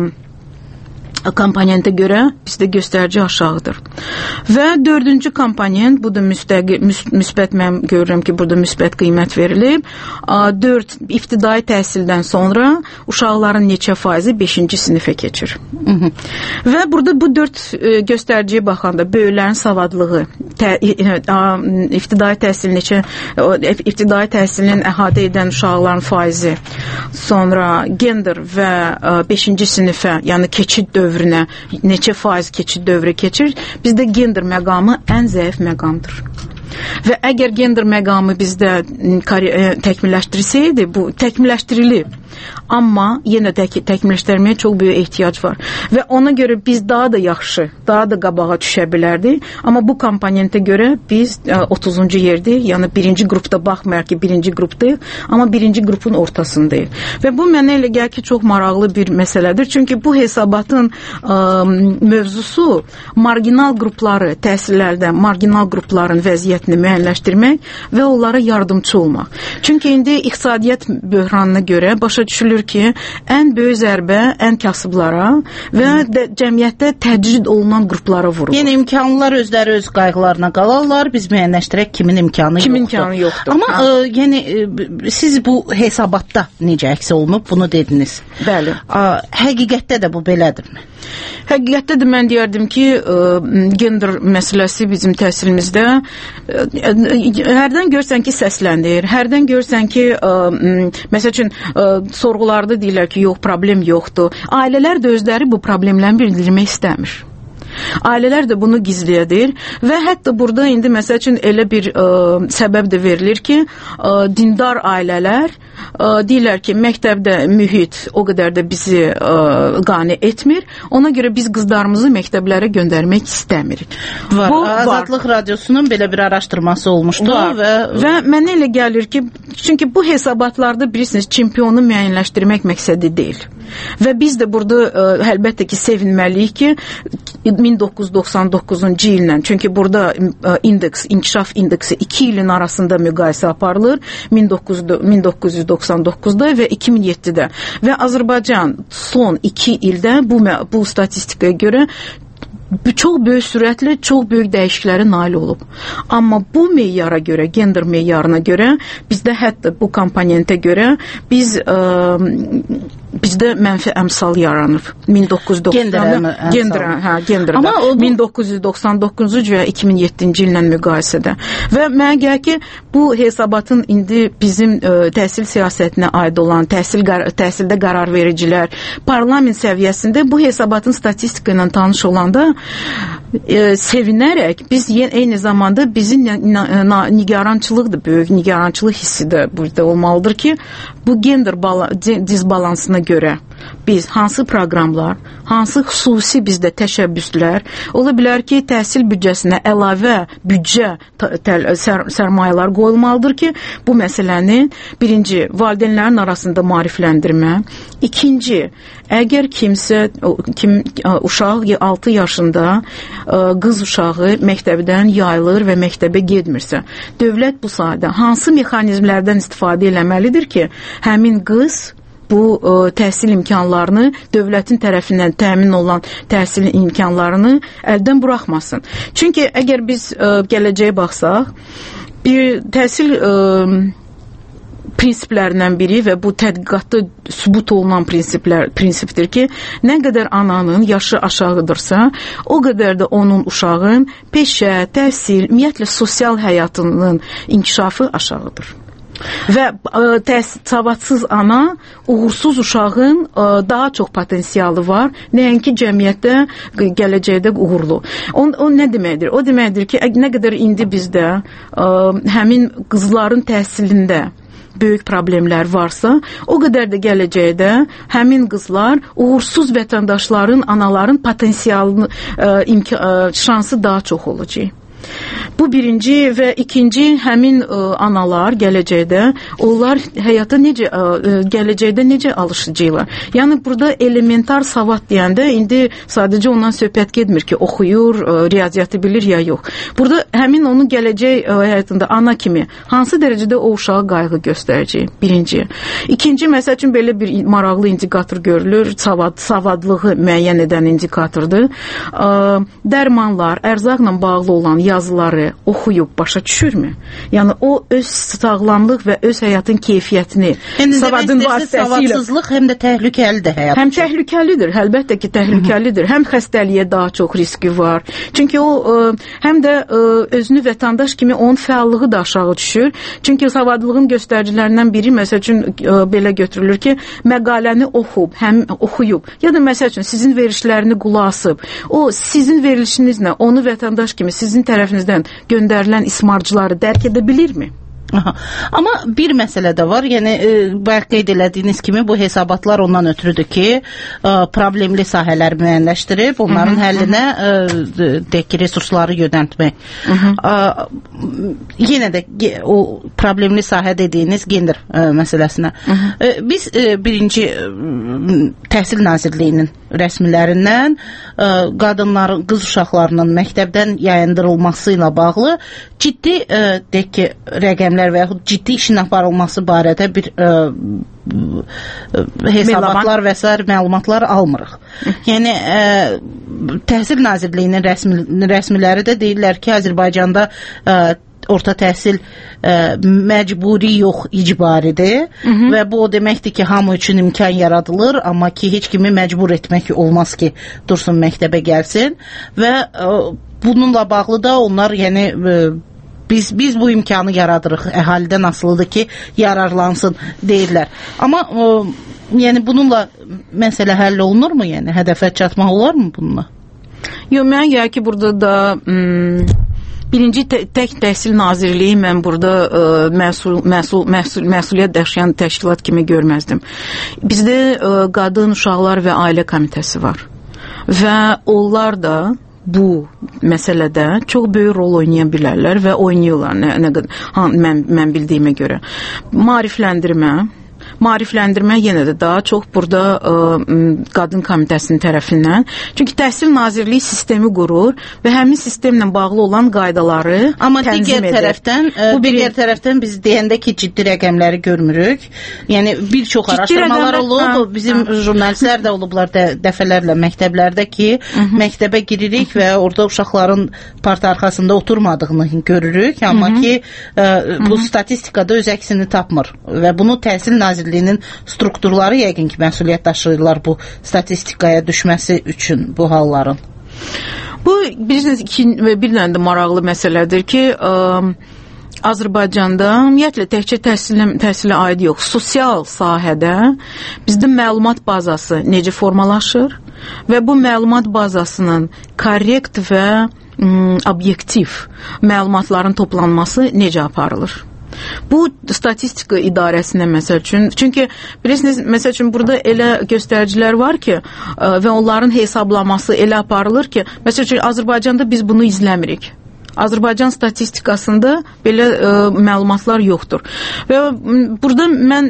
komponentə görə bizdə göstərici aşağıdır. Və dördüncü komponent, bu da müstəqil, müsbət, mən görürəm ki, burada müsbət qiymət verilib. dörd ibtidai təhsildən sonra uşaqların neçə faizi beşinci sinifə keçir. Hı -hı. Və burada bu dörd göstəriciyə baxanda böyüklərin savadlığı, tə, ibtidai təhsil neçə, ibtidai təhsilin əhatə edən uşaqların faizi, sonra gender və beşinci sinifə, yəni keçid dövrü dövrünə neçə faiz keçid dövrü keçir, bizdə gender məqamı ən zəif məqamdır. Və əgər gender məqamı bizdə təkmilləşdirilsəydi, bu təkmilləşdirilib. Amma yenə tək, təkmilləşdirməyə çox böyük ehtiyac var. Və ona görə biz daha da yaxşı, daha da qabağa düşə bilərdik. Amma bu komponentə görə biz otuzuncu yerdəyik. Yəni birinci qrupda baxmayaq ki, birinci qrupdayıq, amma birinci qrupun ortasındayıq. Və bu mənə elə gəlir ki, çox maraqlı bir məsələdir. Çünki bu hesabatın ə, mövzusu marginal qrupları, təhsillərdə marginal qrupların vəziyyətini müəyyənləşdirmək və onlara yardımçı olmaq. Çünki indi iqtisadiyyat böhranına görə başa düşülür ki, ən böyük zərbə ən kasıblara və də, cəmiyyətdə təcrid olunan qruplara vurulur. Yəni imkanlılar özləri öz qayğılarına qalarlar, biz müəyyənləşdirək kimin imkanı kimin yoxdur. imkanı yoxdur. Amma ə, yəni ə, siz bu hesabatda necə əks olunub, bunu dediniz. Bəli. Ə, həqiqətdə də bu belədirmi? Həqiqətdə də mən deyərdim ki, ə, gender məsələsi bizim təhsilimizdə ə, ə, hərdən görsən ki, səslənir, hərdən görsən ki, ə, ə, məsəl üçün ə, sorğularda deyirlər ki, yox, problem yoxdur. Ailələr də özləri bu problemləri bildirmək istəmir. Ailələr də bunu gizlədir və hətta burada indi məsəl üçün elə bir ə, səbəb də verilir ki, ə, dindar ailələr ə, deyirlər ki, məktəbdə mühit o qədər də bizi ə, qane etmir. Ona görə biz qızlarımızı məktəblərə göndərmək istəmirik. Var. Bu, Azadlıq var. Radiosunun belə bir araşdırması olmuşdu var. və və mənə elə gəlir ki, çünki bu hesabatlarda bilirsiniz, çempionu müəyyənləşdirmək məqsədi deyil. Və biz də burada ə, əlbəttə ki, sevinməliyik ki, min doqquz yüz doxsan doqquzuncu illə, çünki burada ə, indeks, inkişaf indeksi iki ilin arasında müqayisə aparılır, min doqquz yüz doxsan doqquzda və iki min yeddidə. Və Azərbaycan son iki ildə bu, bu statistikaya görə çox böyük sürətlə, çox böyük dəyişikliklərə nail olub. Amma bu meyara görə, gender meyarına görə, bizdə hətta bu komponentə görə biz ə, bizdə mənfi əmsal yaranır. min doqquz yüz doxsan gender, hə, genderdə. Amma o, min doqquz yüz doxsan doqquzuncu və iki min yeddinci illə müqayisədə. Və mənə gəlir ki, bu hesabatın indi bizim ə, təhsil siyasətinə aid olan təhsil təhsildə qərar vericilər, parlament səviyyəsində bu hesabatın statistika ilə tanış olanda ə, sevinərək biz eyni zamanda bizim nigarançılıqdır, böyük nigarançılıq hissi də burada olmalıdır ki, bu gender disbalansına görə biz hansı proqramlar, hansı xüsusi bizdə təşəbbüslər, ola bilər ki, təhsil büdcəsinə əlavə büdcə sər sərmayələr qoyulmalıdır ki, bu məsələnin birinci, valideynlərin arasında maarifləndirmə, ikinci, əgər kimsə, kim, uşaq altı yaşında qız uşağı məktəbdən yayılır və məktəbə getmirsə, dövlət bu sayda hansı mexanizmlərdən istifadə eləməlidir ki, həmin qız bu ə, təhsil imkanlarını, dövlətin tərəfindən təmin olan təhsil imkanlarını əldən buraxmasın. Çünki əgər biz ə, gələcəyə baxsaq, bir təhsil ə, prinsiplərindən biri və bu tədqiqatda sübut olunan prinsiplər, prinsipdir ki, nə qədər ananın yaşı aşağıdırsa, o qədər də onun uşağın peşə, təhsil, ümumiyyətlə sosial həyatının inkişafı aşağıdır. Və ə, savadsız ana, uğursuz uşağın ə, daha çox potensialı var, nəinki cəmiyyətdə gələcəkdə uğurlu. O, o nə deməkdir? O deməkdir ki, nə qədər indi bizdə ə, həmin qızların təhsilində böyük problemlər varsa, o qədər də gələcəkdə həmin qızlar uğursuz vətəndaşların, anaların potensialını, ə, imka, ə, şansı daha çox olacaq. Bu birinci və ikinci həmin ə, analar gələcəkdə onlar həyata necə ə, gələcəkdə necə alışacaqlar. Yəni burada elementar savad deyəndə indi sadəcə ondan söhbət getmir ki, oxuyur, ə, riyaziyyatı bilir ya yox. Burada həmin onun gələcək ə, həyatında ana kimi hansı dərəcədə o uşağa qayğı göstərəcək? Birinci. İkinci, məsəl üçün belə bir maraqlı indikator görülür, savad, savadlığı müəyyən edən indikatordur. Ə, dərmanlar, ərzaqla bağlı olan yazıları oxuyub başa düşürmü? Yəni o öz sağlamlıq və öz həyatın keyfiyyətini yəni, savadın vasitəsilə savadsızlıq həm də təhlükəlidir həyat. Həm təhlükəlidir, əlbəttə ki, təhlükəlidir. Həm xəstəliyə daha çox riski var. Çünki o ə, həm də ə, özünü vətəndaş kimi onun fəallığı da aşağı düşür. Çünki savadlığın göstəricilərindən biri məsəl üçün ə, belə götürülür ki, məqaləni oxub, həm oxuyub ya da məsəl üçün sizin verişlərini qulaq asıb. O sizin verilişinizlə onu vətəndaş kimi sizin tərəfinizdən göndərilən ismarcıları dərk edə bilirmi? Aha. Amma bir məsələ də var, yəni e, bayaq qeyd elədiyiniz kimi bu hesabatlar ondan ötürüdür ki, e, problemli sahələr müəyyənləşdirib, onların hı -hı, həllinə e, deyək ki, resursları yönəltmək. E, yenə də o problemli sahə dediyiniz gender e, məsələsinə. Hı -hı. E, biz e, birinci e, Təhsil Nazirliyinin rəsmilərindən e, qadınların, qız uşaqlarının məktəbdən yayındırılması ilə bağlı ciddi e, deyək ki, rəqəmlər və yaxud ciddi işin aparılması barədə bir ə, ə, hesabatlar və s. məlumatlar almırıq. Yəni ə, Təhsil Nazirliyinin rəsmi, rəsmiləri də deyirlər ki, Azərbaycanda ə, orta təhsil ə, məcburi yox, icbaridir. Hı -hı. Və bu o deməkdir ki, hamı üçün imkan yaradılır, amma ki, heç kimi məcbur etmək olmaz ki, dursun məktəbə gəlsin. Və ə, bununla bağlı da onlar, yəni ə, Biz biz bu imkanı yaradırıq. Əhalidən asılıdır ki, yararlansın deyirlər. Amma o, yəni bununla məsələ həll olunurmu? Yəni hədəfə çatmaq olarmı bununla? Yox, mən gəlir ki, burada da ım, birinci tə, tək Təhsil Nazirliyi mən burada ə, məsul, məsul, məsul, məsuliyyət daşıyan təşkilat kimi görməzdim. Bizdə ə, Qadın, Uşaqlar və Ailə Komitəsi var. Və onlar da bu məsələdə çox böyük rol oynaya bilərlər və oynayırlar, nə, nə, mən, mən bildiyimə görə. Maarifləndirmə, maarifləndirmə yenə də daha çox burada ə, Qadın Komitəsinin tərəfindən. Çünki Təhsil Nazirliyi sistemi qurur və həmin sistemlə bağlı olan qaydaları amma tənzim digər edir. Tərəfdən, bu bir digər tərəfdən biz deyəndə ki, ciddi rəqəmləri görmürük. Yəni bir çox araşdırmalar olub, hə, bizim hə. jurnalistlər də olublar də, dəfələrlə məktəblərdə ki, Hı -hı. məktəbə giririk Hı -hı. və orada uşaqların parta arxasında oturmadığını görürük, amma Hı -hı. ki ə, bu Hı -hı. statistikada öz əksini tapmır və bunu Təhsil Nazirliyi Nazirliyinin strukturları yəqin ki, məsuliyyət daşıyırlar bu statistikaya düşməsi üçün bu halların. Bu bilirsiniz bir dənə də maraqlı məsələdir ki, ə, Azərbaycanda ümumiyyətlə təkcə təhsilə, təhsilə aid yox, sosial sahədə bizdə məlumat bazası necə formalaşır və bu məlumat bazasının korrekt və m, obyektiv məlumatların toplanması necə aparılır? Bu statistika idarəsinə məsəl üçün, çünki bilirsiniz, məsəl üçün burada elə göstəricilər var ki ə, və onların hesablaması elə aparılır ki, məsəl üçün Azərbaycanda biz bunu izləmirik. Azərbaycan statistikasında belə ə, məlumatlar yoxdur. Və burada mən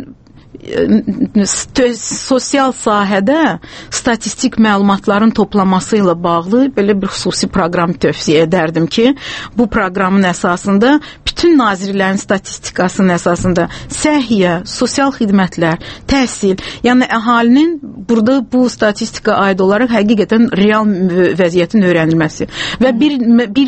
sosial sahədə statistik məlumatların toplaması ilə bağlı belə bir xüsusi proqram tövsiyə edərdim ki, bu proqramın əsasında bütün nazirlərin statistikasının əsasında səhiyyə, sosial xidmətlər, təhsil, yəni əhalinin burada bu statistika aid olaraq həqiqətən real vəziyyətin öyrənilməsi və bir, bir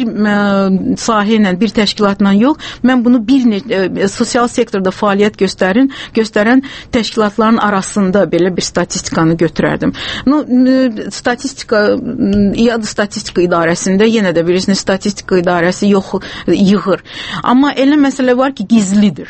sahə ilə, bir təşkilatla yox, mən bunu bir e, sosial sektorda fəaliyyət göstərin, göstərən təşkilatların arasında belə bir statistikanı götürərdim. No, statistika, ya da statistika idarəsində yenə də bilirsiniz, statistika idarəsi yox, yığır. Amma elə məsələ var ki, gizlidir.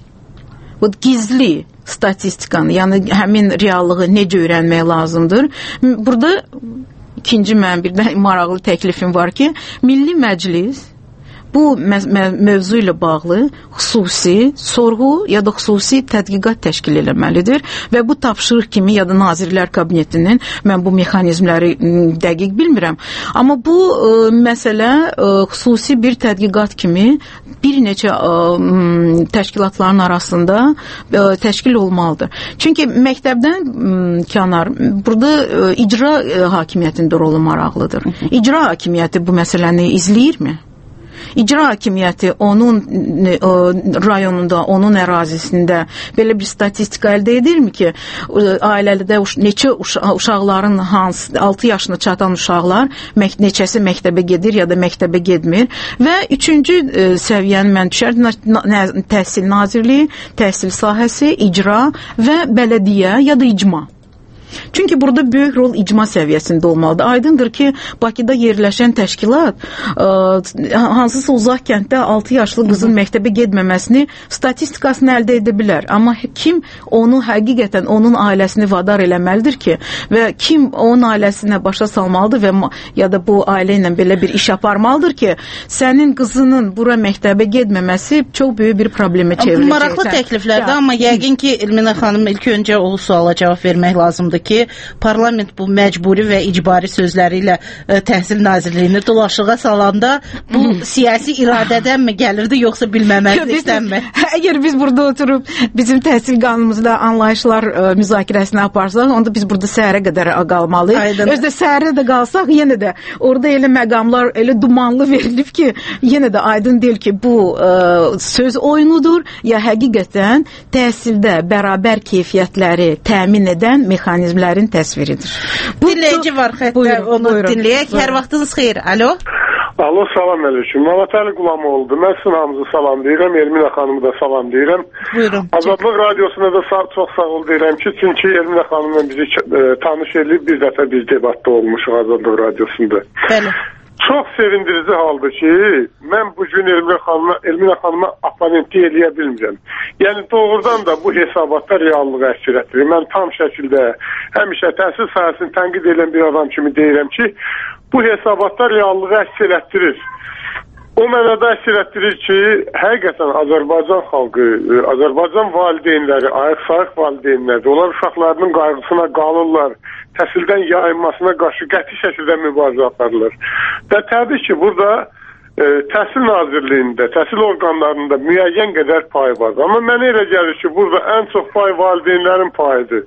Bu gizli statistikanı, yəni həmin reallığı necə öyrənmək lazımdır. Burada ikinci mənim bir də maraqlı təklifim var ki, Milli Məclis bu mövzu ilə bağlı xüsusi sorğu ya da xüsusi tədqiqat təşkil eləməlidir və bu tapşırıq kimi ya da Nazirlər Kabinetinin, mən bu mexanizmləri dəqiq bilmirəm, amma bu ə, məsələ ə, xüsusi bir tədqiqat kimi bir neçə ə, təşkilatların arasında ə, təşkil olmalıdır. Çünki məktəbdən ə, kənar, burada ə, icra ə, hakimiyyətində rolu maraqlıdır. İcra hakimiyyəti bu məsələni izləyirmi? İcra hakimiyyəti onun ə, rayonunda, onun ərazisində belə bir statistika əldə edirmi ki, ailədə uş neçə uşa uşaqların hansı altı yaşına çatan uşaqlar mək neçəsi məktəbə gedir ya da məktəbə getmir və üçüncü ə, səviyyəni mən düşərdim, Təhsil Nazirliyi, təhsil sahəsi, icra və bələdiyyə ya da icma. Çünki burada böyük rol icma səviyyəsində olmalıdır. Aydındır ki, Bakıda yerləşən təşkilat ə, hansısa uzaq kənddə altı yaşlı qızın məktəbə getməməsini statistikasını əldə edə bilər. Amma kim onu həqiqətən onun ailəsini vadar eləməlidir ki və kim onun ailəsinə başa salmalıdır və ya da bu ailə ilə belə bir iş aparmalıdır ki, sənin qızının bura məktəbə getməməsi çox böyük bir problemə çevrilir. Maraqlı təkliflərdir, ya. Amma yəqin ki, Elmina xanım ilk öncə o suala cavab vermək lazımdır ki, parlament bu məcburi və icbari sözləri ilə ə, Təhsil Nazirliyini dolaşığa salanda bu siyasi iradədənmi gəlirdi, yoxsa bilməməzlikdənmi? Əgər biz burada oturub bizim təhsil qanunumuzda anlayışlar ə, müzakirəsini aparsaq, onda biz burada səhərə qədər qalmalıyıq. Özdə səhərə də qalsaq, yenə də orada elə məqamlar elə dumanlı verilib ki, yenə də aydın deyil ki, bu ə, söz oyunudur, ya həqiqətən təhsildə bərabər keyfiyyətləri təmin edən mexanizmlərin təsviridir. Bu dinləyici var xəttə, onu buyurun, dinləyək. Buyurun. Hər vaxtınız xeyir. Alo. Alo, salam əleykum. Məvətəli Qulamoğlu'dur. Mən sizin hamınızı salam deyirəm, Elmina xanımı da salam deyirəm. Buyurun. Azadlıq Radiosuna da sağ, çox sağ ol deyirəm ki, çünki Elmina xanımla bizi e, tanış edib, bir dəfə biz debatda olmuşuq Azadlıq Radiosunda. Bəli. Çox sevindirici haldır ki, mən bugün Elmina xanıma, Elmina xanıma oponentlik eləyə bilmirəm. Yəni doğrudan da bu hesabatda reallığı əks etdirir. Mən tam şəkildə həmişə təhsil sahəsini tənqid edən bir adam kimi deyirəm ki, bu hesabatda reallığı əks etdirir. O mənada əks etdirir ki, həqiqətən Azərbaycan xalqı, Azərbaycan valideynləri, ayıq-sayıq valideynləri, onlar uşaqlarının qayğısına qalırlar, təhsildən yayınmasına qarşı qəti şəkildə mübarizə aparılır. Və təbii ki, burada e, Təhsil Nazirliyində, təhsil orqanlarında müəyyən qədər pay var. Amma mənə elə gəlir ki, burada ən çox pay valideynlərin payıdır.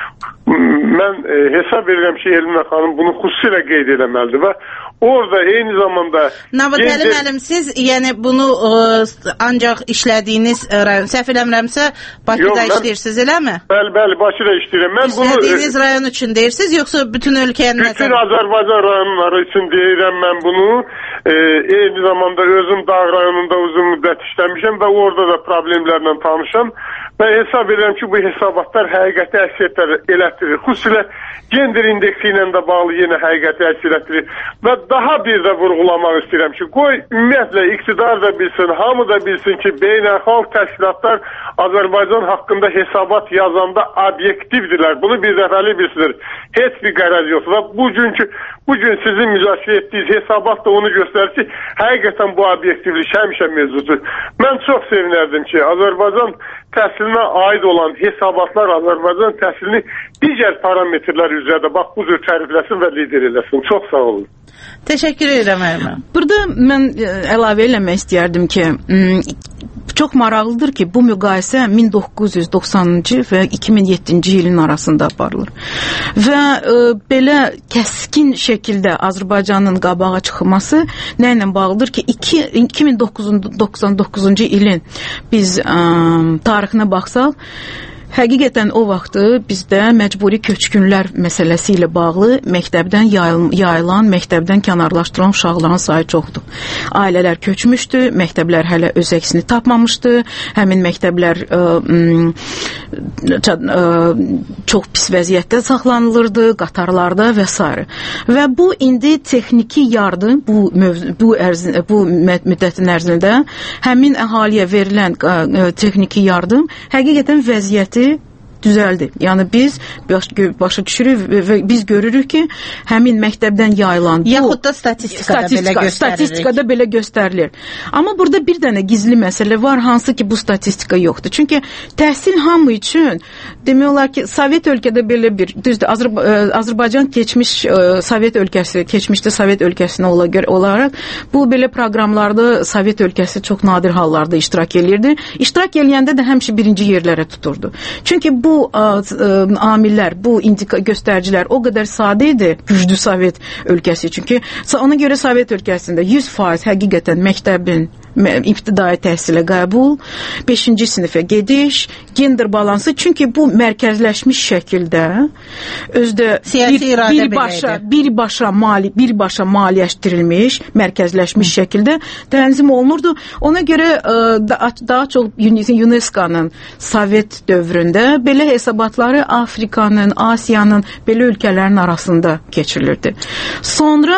Mən e, hesab edirəm ki, Elmina xanım bunu xüsusilə qeyd eləməlidir və orada eyni zamanda... Navadəli müəllim, siz yəni bunu ə, ancaq işlədiyiniz rayon, səhv eləmirəmsə Bakıda Yox, mən, işləyirsiniz, eləmi? Bəli, bəli, Bakıda işləyirəm. Mən İşlədiyiniz bunu, rayon üçün deyirsiniz, yoxsa bütün ölkənin... Bütün nəzər... Azərbaycan rayonları üçün deyirəm mən bunu. E, eyni zamanda özüm Dağ rayonunda uzun müddət işləmişəm və orada da problemlərlə tanışam. Mən hesab edirəm ki, bu hesabatlar həqiqəti əks elətdirir. Xüsusilə gender indeksi ilə də bağlı yenə həqiqəti əks elətdirir. Və daha bir də vurğulamaq istəyirəm ki, qoy ümumiyyətlə iqtidar da bilsin, hamı da bilsin ki, beynəlxalq təşkilatlar Azərbaycan haqqında hesabat yazanda obyektivdirlər. Bunu bir dəfəli bilsinir. Heç bir qərəz yoxdur. Və bugünkü, bugün sizin müzakirə etdiyiniz hesabat da onu göstərir ki, həqiqətən bu obyektivlik həmişə mövzudur. Mən çox sevinərdim ki, Azərbaycan təhsilinə aid olan hesabatlar Azərbaycan təhsilini digər parametrlər üzrədə bax bu cür tərifləsin və lider eləsin. Çox sağ olun. Təşəkkür edirəm Ərman. Burada mən əlavə eləmək istəyərdim ki, çox maraqlıdır ki, bu müqayisə min doqquz yüz doxsanıncı və iki min yeddinci ilin arasında aparılır. Və e, belə kəskin şəkildə Azərbaycanın qabağa çıxması nə ilə bağlıdır ki, iki min doxsan doqquzuncu ilin biz e, tarixinə baxsaq, həqiqətən o vaxtı bizdə məcburi köçkünlər məsələsi ilə bağlı məktəbdən yayılan, məktəbdən kənarlaşdırılan uşaqların sayı çoxdur. Ailələr köçmüşdü, məktəblər hələ öz əksini tapmamışdı, həmin məktəblər ə, ə, ə, çox pis vəziyyətdə saxlanılırdı, qatarlarda və s. Və bu indi texniki yardım, bu, bu, ərzin, bu müddətin ərzində həmin əhaliyə verilən ə, texniki yardım həqiqətən vəziyyəti düzəldi. Yəni biz başa düşürük və biz görürük ki, həmin məktəbdən yayılan bu yaxud da statistikada, statistika, belə statistikada belə göstərilir. Amma burada bir dənə gizli məsələ var, hansı ki bu statistika yoxdur. Çünki təhsil hamı üçün demək olar ki, Sovet ölkədə belə bir düzdür, Azərba Azərbaycan keçmiş Sovet ölkəsi, keçmişdə Sovet ölkəsinə olaraq bu belə proqramlarda Sovet ölkəsi çox nadir hallarda iştirak edirdi. İştirak eləyəndə də həmişə birinci yerlərə tuturdu. Çünki bu Bu ə, ə, amillər, bu indika göstəricilər o qədər sadə idi güclü Sovet ölkəsi. Çünki ona görə Sovet ölkəsində yüz faiz həqiqətən məktəbin ibtidai təhsilə qəbul, beşinci sinifə gediş, gender balansı, çünki bu mərkəzləşmiş şəkildə özdə bir, birbaşa, birbaşa, mali, birbaşa maliyyəşdirilmiş, mərkəzləşmiş şəkildə tənzim olunurdu. Ona görə ə, daha, daha çox UNESCO-nun Sovet dövründə belə hesabatları Afrikanın, Asiyanın belə ölkələrin arasında keçirilirdi. Sonra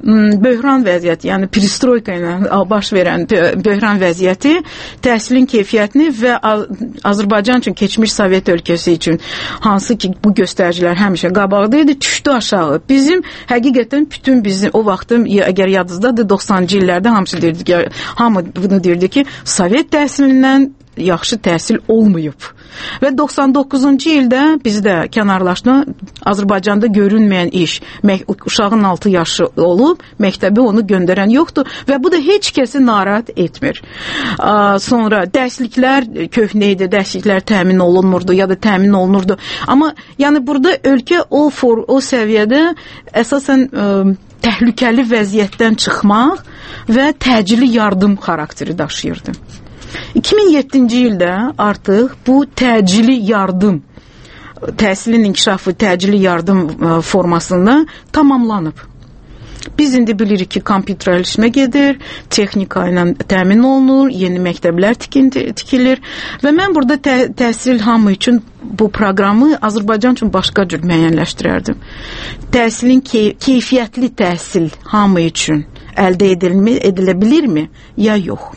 böhran vəziyyəti, yəni perestroika ilə baş verən böhran vəziyyəti təhsilin keyfiyyətini və Azərbaycan üçün keçmiş Sovet ölkəsi üçün hansı ki bu göstəricilər həmişə qabaqda idi, düşdü aşağı. Bizim həqiqətən bütün bizim o vaxtım əgər yadınızdadır doxsanıncı illərdə hamısı deyirdi ki, hamı bunu deyirdi ki, Sovet təhsilindən yaxşı təhsil olmayıb. Və doxsan doqquzuncu ildə bizdə kənarlaşma Azərbaycanda görünməyən iş. Uşağın altı yaşı olub, məktəbə onu göndərən yoxdur və bu da heç kəsi narahat etmir. Sonra dərsliklər köhnə idi, dərsliklər təmin olunmurdu ya da təmin olunurdu. Amma yəni burada ölkə o for, o səviyyədə əsasən ə, təhlükəli vəziyyətdən çıxmaq və təcili yardım xarakteri daşıyırdı. iki min yeddinci ildə artıq bu təcili yardım, təhsilin inkişafı təcili yardım formasında tamamlanıb. Biz indi bilirik ki, kompüterləşmə gedir, texnika ilə təmin olunur, yeni məktəblər tikilir və mən burada tə təhsil hamı üçün bu proqramı Azərbaycan üçün başqa cür müəyyənləşdirərdim. Təhsilin key keyfiyyətli təhsil hamı üçün əldə edilmi, edilə bilirmi, ya yox?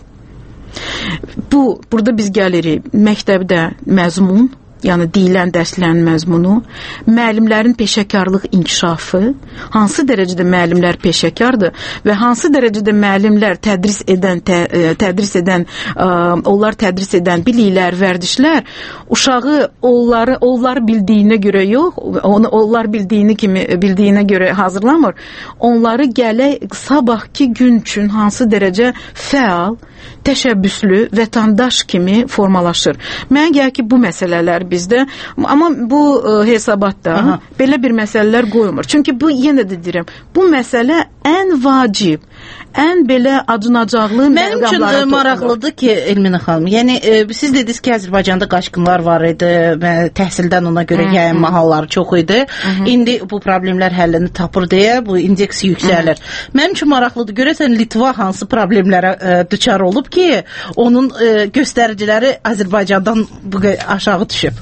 Bu, burada biz gəlirik məktəbdə məzmun, yəni deyilən dərslərin məzmunu, müəllimlərin peşəkarlıq inkişafı, hansı dərəcədə müəllimlər peşəkardır və hansı dərəcədə müəllimlər tədris edən, tə, tədris edən, ə, onlar tədris edən biliklər, vərdişlər, uşağı onları, onları bildiyinə görə yox, onu, onlar bildiyini kimi, bildiyinə görə hazırlamır, onları gələk sabahki gün üçün hansı dərəcə fəal, təşəbbüslü, vətəndaş kimi formalaşır. Mən gəl ki, bu məsələlər bizdə, amma bu ə, hesabatda Aha. belə bir məsələlər qoyulmur. Çünki bu, yenə də deyirəm, bu məsələ ən vacib, ən belə acınacaqlı mənim üçün e, maraqlıdır ki, Elmina xanım, yəni e, siz dediniz ki, Azərbaycanda qaçqınlar var idi və təhsildən ona görə yayınma halları çox idi. Hı -hı. İndi bu problemlər həllini tapır deyə bu indeks yüksəlir. Hı -hı. Mənim üçün maraqlıdır. Görəsən Litva hansı problemlərə e, düçar olub ki, onun e, göstəriciləri Azərbaycandan bu aşağı düşüb?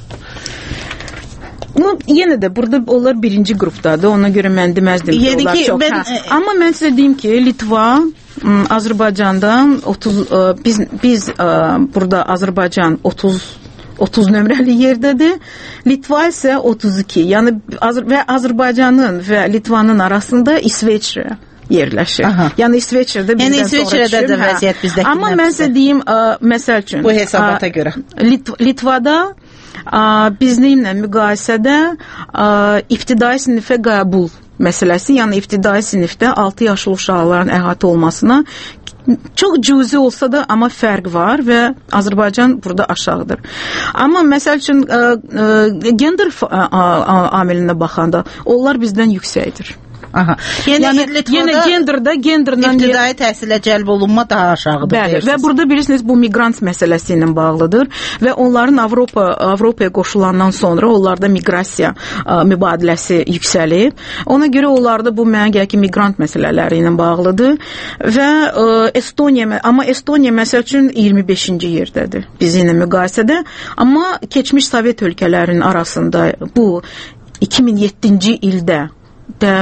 No, yenə də burada onlar birinci qrupdadır. Ona görə mən deməzdim ki, yəni onlar ki, çox. Ben, hə. Amma mən sizə deyim ki, Litva Azərbaycandan otuz biz biz burada Azərbaycan otuz otuz nömrəli yerdədir. Litva isə otuz iki. Yəni və Azərbaycanın və Litvanın arasında İsveçrə yerləşir. Aha. Yəni İsveçrədə bizdən yəni, İsveçrədə sonra düşür. də vəziyyət bizdəkindən. Amma mən sizə deyim, ə, məsəl üçün bu hesabata ə, görə Lit Litvada ə, bizimlə müqayisədə ə, ibtidai sinifə qəbul məsələsi, yəni ibtidai sinifdə altı yaşlı uşaqların əhatə olmasına çox cüzi olsa da amma fərq var və Azərbaycan burada aşağıdır. Amma məsəl üçün ə, ə, gender amilinə baxanda onlar bizdən yüksəkdir. Aha. Yəni, yəni yenə genderdə genderdən ibtidai təhsilə cəlb olunma daha aşağıdır. Bəli, və burada bilirsiniz bu miqrant məsələsi ilə bağlıdır və onların Avropa Avropaya qoşulandan sonra onlarda miqrasiya ə, mübadiləsi yüksəlib. Ona görə onlarda bu mənə gəlir ki, miqrant məsələləri ilə bağlıdır və ə, Estoniya, amma Estoniya məsəl üçün iyirmi beşinci yerdədir bizimlə müqayisədə. Amma keçmiş Sovet ölkələrinin arasında bu iki min yeddinci ildə də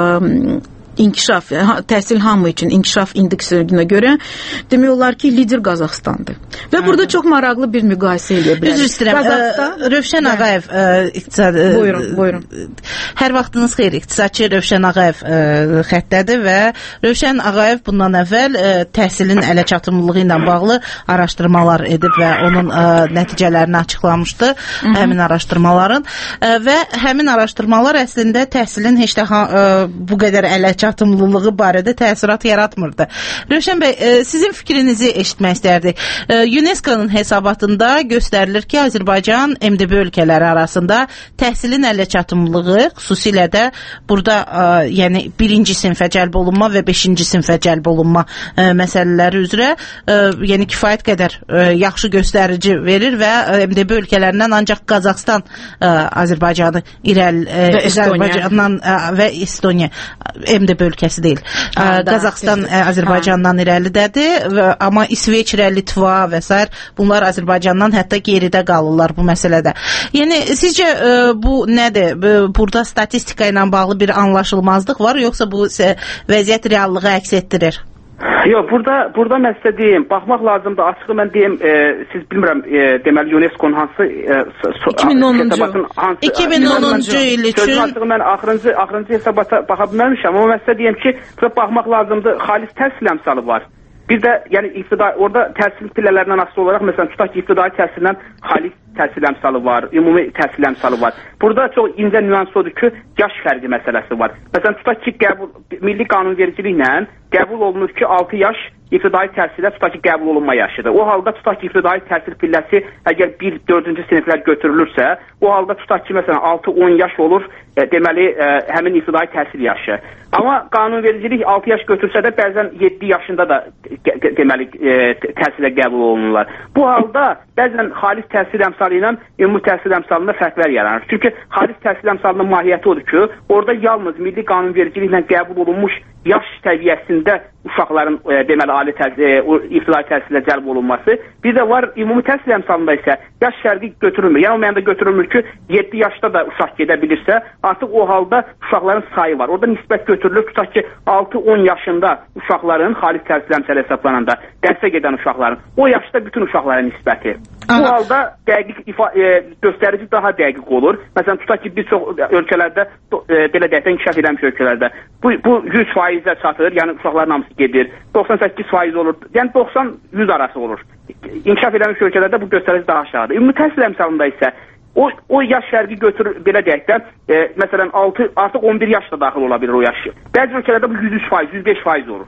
ə, inkişaf, təhsil hamı üçün inkişaf indeksinə görə demək olar ki, lider Qazaxstandır. Və Hı. burada çox maraqlı bir müqayisə edə bilərik. Üzr istəyirəm. Qazaxstan, Rövşən Ağayev ə, iqtisad... Ə, buyurun, buyurun. Hər vaxtınız xeyir. İqtisadçı Rövşən Ağayev ə, xəttədir və Rövşən Ağayev bundan əvvəl ə, təhsilin ələ çatımlılığı ilə bağlı araşdırmalar edib və onun ə, nəticələrini açıqlamışdı, Hı -hı. həmin araşdırmaların ə, və həmin araşdırmalar əslində təhsilin heç də ə, bu qədər ələ çatımlılığı barədə təəssürat yaratmırdı. Rövşən bəy, e, sizin fikrinizi eşitmək istərdik. E, UNESCO-nun hesabatında göstərilir ki, Azərbaycan M D B ölkələri arasında təhsilin ələ çatımlılığı, xüsusilə də burada e, yəni birinci sinfə cəlb olunma və beşinci sinfə cəlb olunma e, məsələləri üzrə e, yəni kifayət qədər e, yaxşı göstərici verir və e, M D B ölkələrindən ancaq Qazaxstan e, Azərbaycanı irəl e, və Azərbaycandan e, və Estoniya M D B ölkəsi deyil. Aa, Qazaxstan ə, Azərbaycandan ha. irəlidədir, və, amma İsveçrə, Litva və s. bunlar Azərbaycandan hətta geridə qalırlar bu məsələdə. Yəni, sizcə ə, bu nədir? Burada statistika ilə bağlı bir anlaşılmazlıq var, yoxsa bu vəziyyət reallığı əks etdirir? Yox, burada burada mən sizə deyim, baxmaq lazımdır. Açığı mən deyim, e, siz bilmirəm, e, deməli UNESCO-nun hansı e, so, iki min onuncu hansı iki min onuncu il üçün sözün açığı mən axırıncı axırıncı hesabata baxa bilməmişəm, amma mən sizə deyim ki, burada baxmaq lazımdır. Xalis təhsil əmsalı var. Bir də yəni ibtidai orada təhsil pillələrindən asılı olaraq məsələn tutaq ki, ibtidai təhsildən xalis təhsil əmsalı var, ümumi təhsil əmsalı var. Burada çox incə nüans odur ki, yaş fərqi məsələsi var. Məsələn tutaq ki, qəbul milli qanunvericiliklə qəbul olunur ki, altı yaş ibtidai təhsilə tutaq ki, qəbul olunma yaşıdır. O halda tutaq ki, ibtidai təhsil pilləsi əgər bir dördüncü siniflər götürülürsə, o halda tutaq ki, məsələn altı on yaş olur, e, deməli e, həmin ibtidai təhsil yaşı. Amma qanunvericilik altı yaş götürsə də bəzən yeddi yaşında da deməli e, təhsilə qəbul olunurlar. Bu halda bəzən xalis təhsil əmsalı ilə ümumi təhsil əmsalında fərqlər yaranır. Çünki xalis təhsil əmsalının mahiyyəti odur ki, orada yalnız milli qanunvericiliklə qəbul olunmuş yaş səviyyəsində uşaqların e, deməli ali təhsil, e, ibtidai təhsilə cəlb olunması. Bir də var ümumi təhsil əmsalında isə yaş fərqi götürülmür. Yəni o mənada götürülmür ki, yeddi yaşda da uşaq gedə bilirsə, artıq o halda uşaqların sayı var. Orada nisbət götürülür. Tutaq ki, altı on yaşında uşaqların xalis təhsil əmsalı hesablananda dərsə gedən uşaqların o yaşda bütün uşaqlara nisbəti. Bu halda dəqiq ifa, e, göstərici daha dəqiq olur. Məsələn, tutaq ki, bir çox ölkələrdə e, belə deyək də inkişaf edən ölkələrdə bu bu yüz faizə çatır. Yəni uşaqların hamısı gedir. doxsan səkkiz faiz olur. Yəni doxsan yüz arası olur. İnkişaf edən ölkələrdə bu göstərici daha aşağıdır. Ümumi təhsil əmsalında isə o o yaş fərqi götürür belə deyək də, e, məsələn altı artıq on bir yaşda daxil ola bilər o yaş. Bəzi ölkələrdə bu yüz üç faiz, yüz beş faiz olur.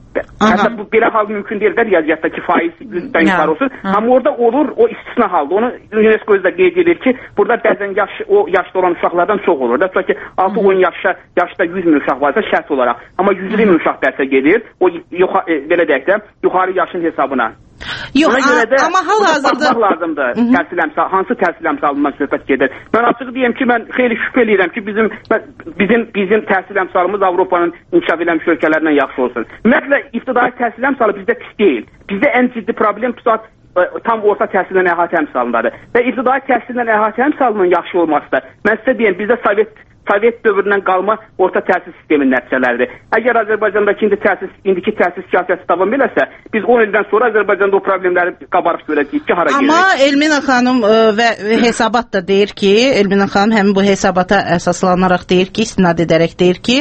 Hətta bu belə hal mümkün deyil də riyaziyyatdakı faiz yüzdən yuxarı olsun. Amma orada olur o istisna halda. Onu UNESCO özü də qeyd edir ki, burada bəzən yaş, o yaşda olan uşaqlardan çox olur. Da ki altı on yaşa, yaşda yüz min uşaq varsa şərt olaraq. Amma yüz min uşaq dərsə gedir. O yoxa, e, belə deyək də yuxarı yaşın hesabına. Yox, amma hal-hazırda lazımdır. Təhsil əmsal, hansı təhsil əmsalından söhbət gedir? Mən açıq deyim ki, mən xeyli şübhə eləyirəm ki, bizim bizim bizim təhsil əmsalımız Avropanın inkişaf edilmiş ölkələrindən yaxşı olsun. Ümumiyyətlə ibtidai təhsil əmsalı bizdə pis deyil. Bizdə ən ciddi problem pusat tam orta təhsillə əhatə əmsalındadır. Və ibtidai təhsillə əhatə əmsalının yaxşı olmasıdır. Mən sizə deyim, bizdə Sovet Sovet dövründən qalma orta təhsil sisteminin nəticələridir. Əgər Azərbaycandakı indi təhsil, indiki təhsil siyasəti davam eləsə, biz on ildən sonra Azərbaycanda o problemləri qabarıq görəcəyik ki, hara gedirik. Amma Elmina xanım və hesabat da deyir ki, Elmina xanım həmin bu hesabata əsaslanaraq deyir ki, istinad edərək deyir ki,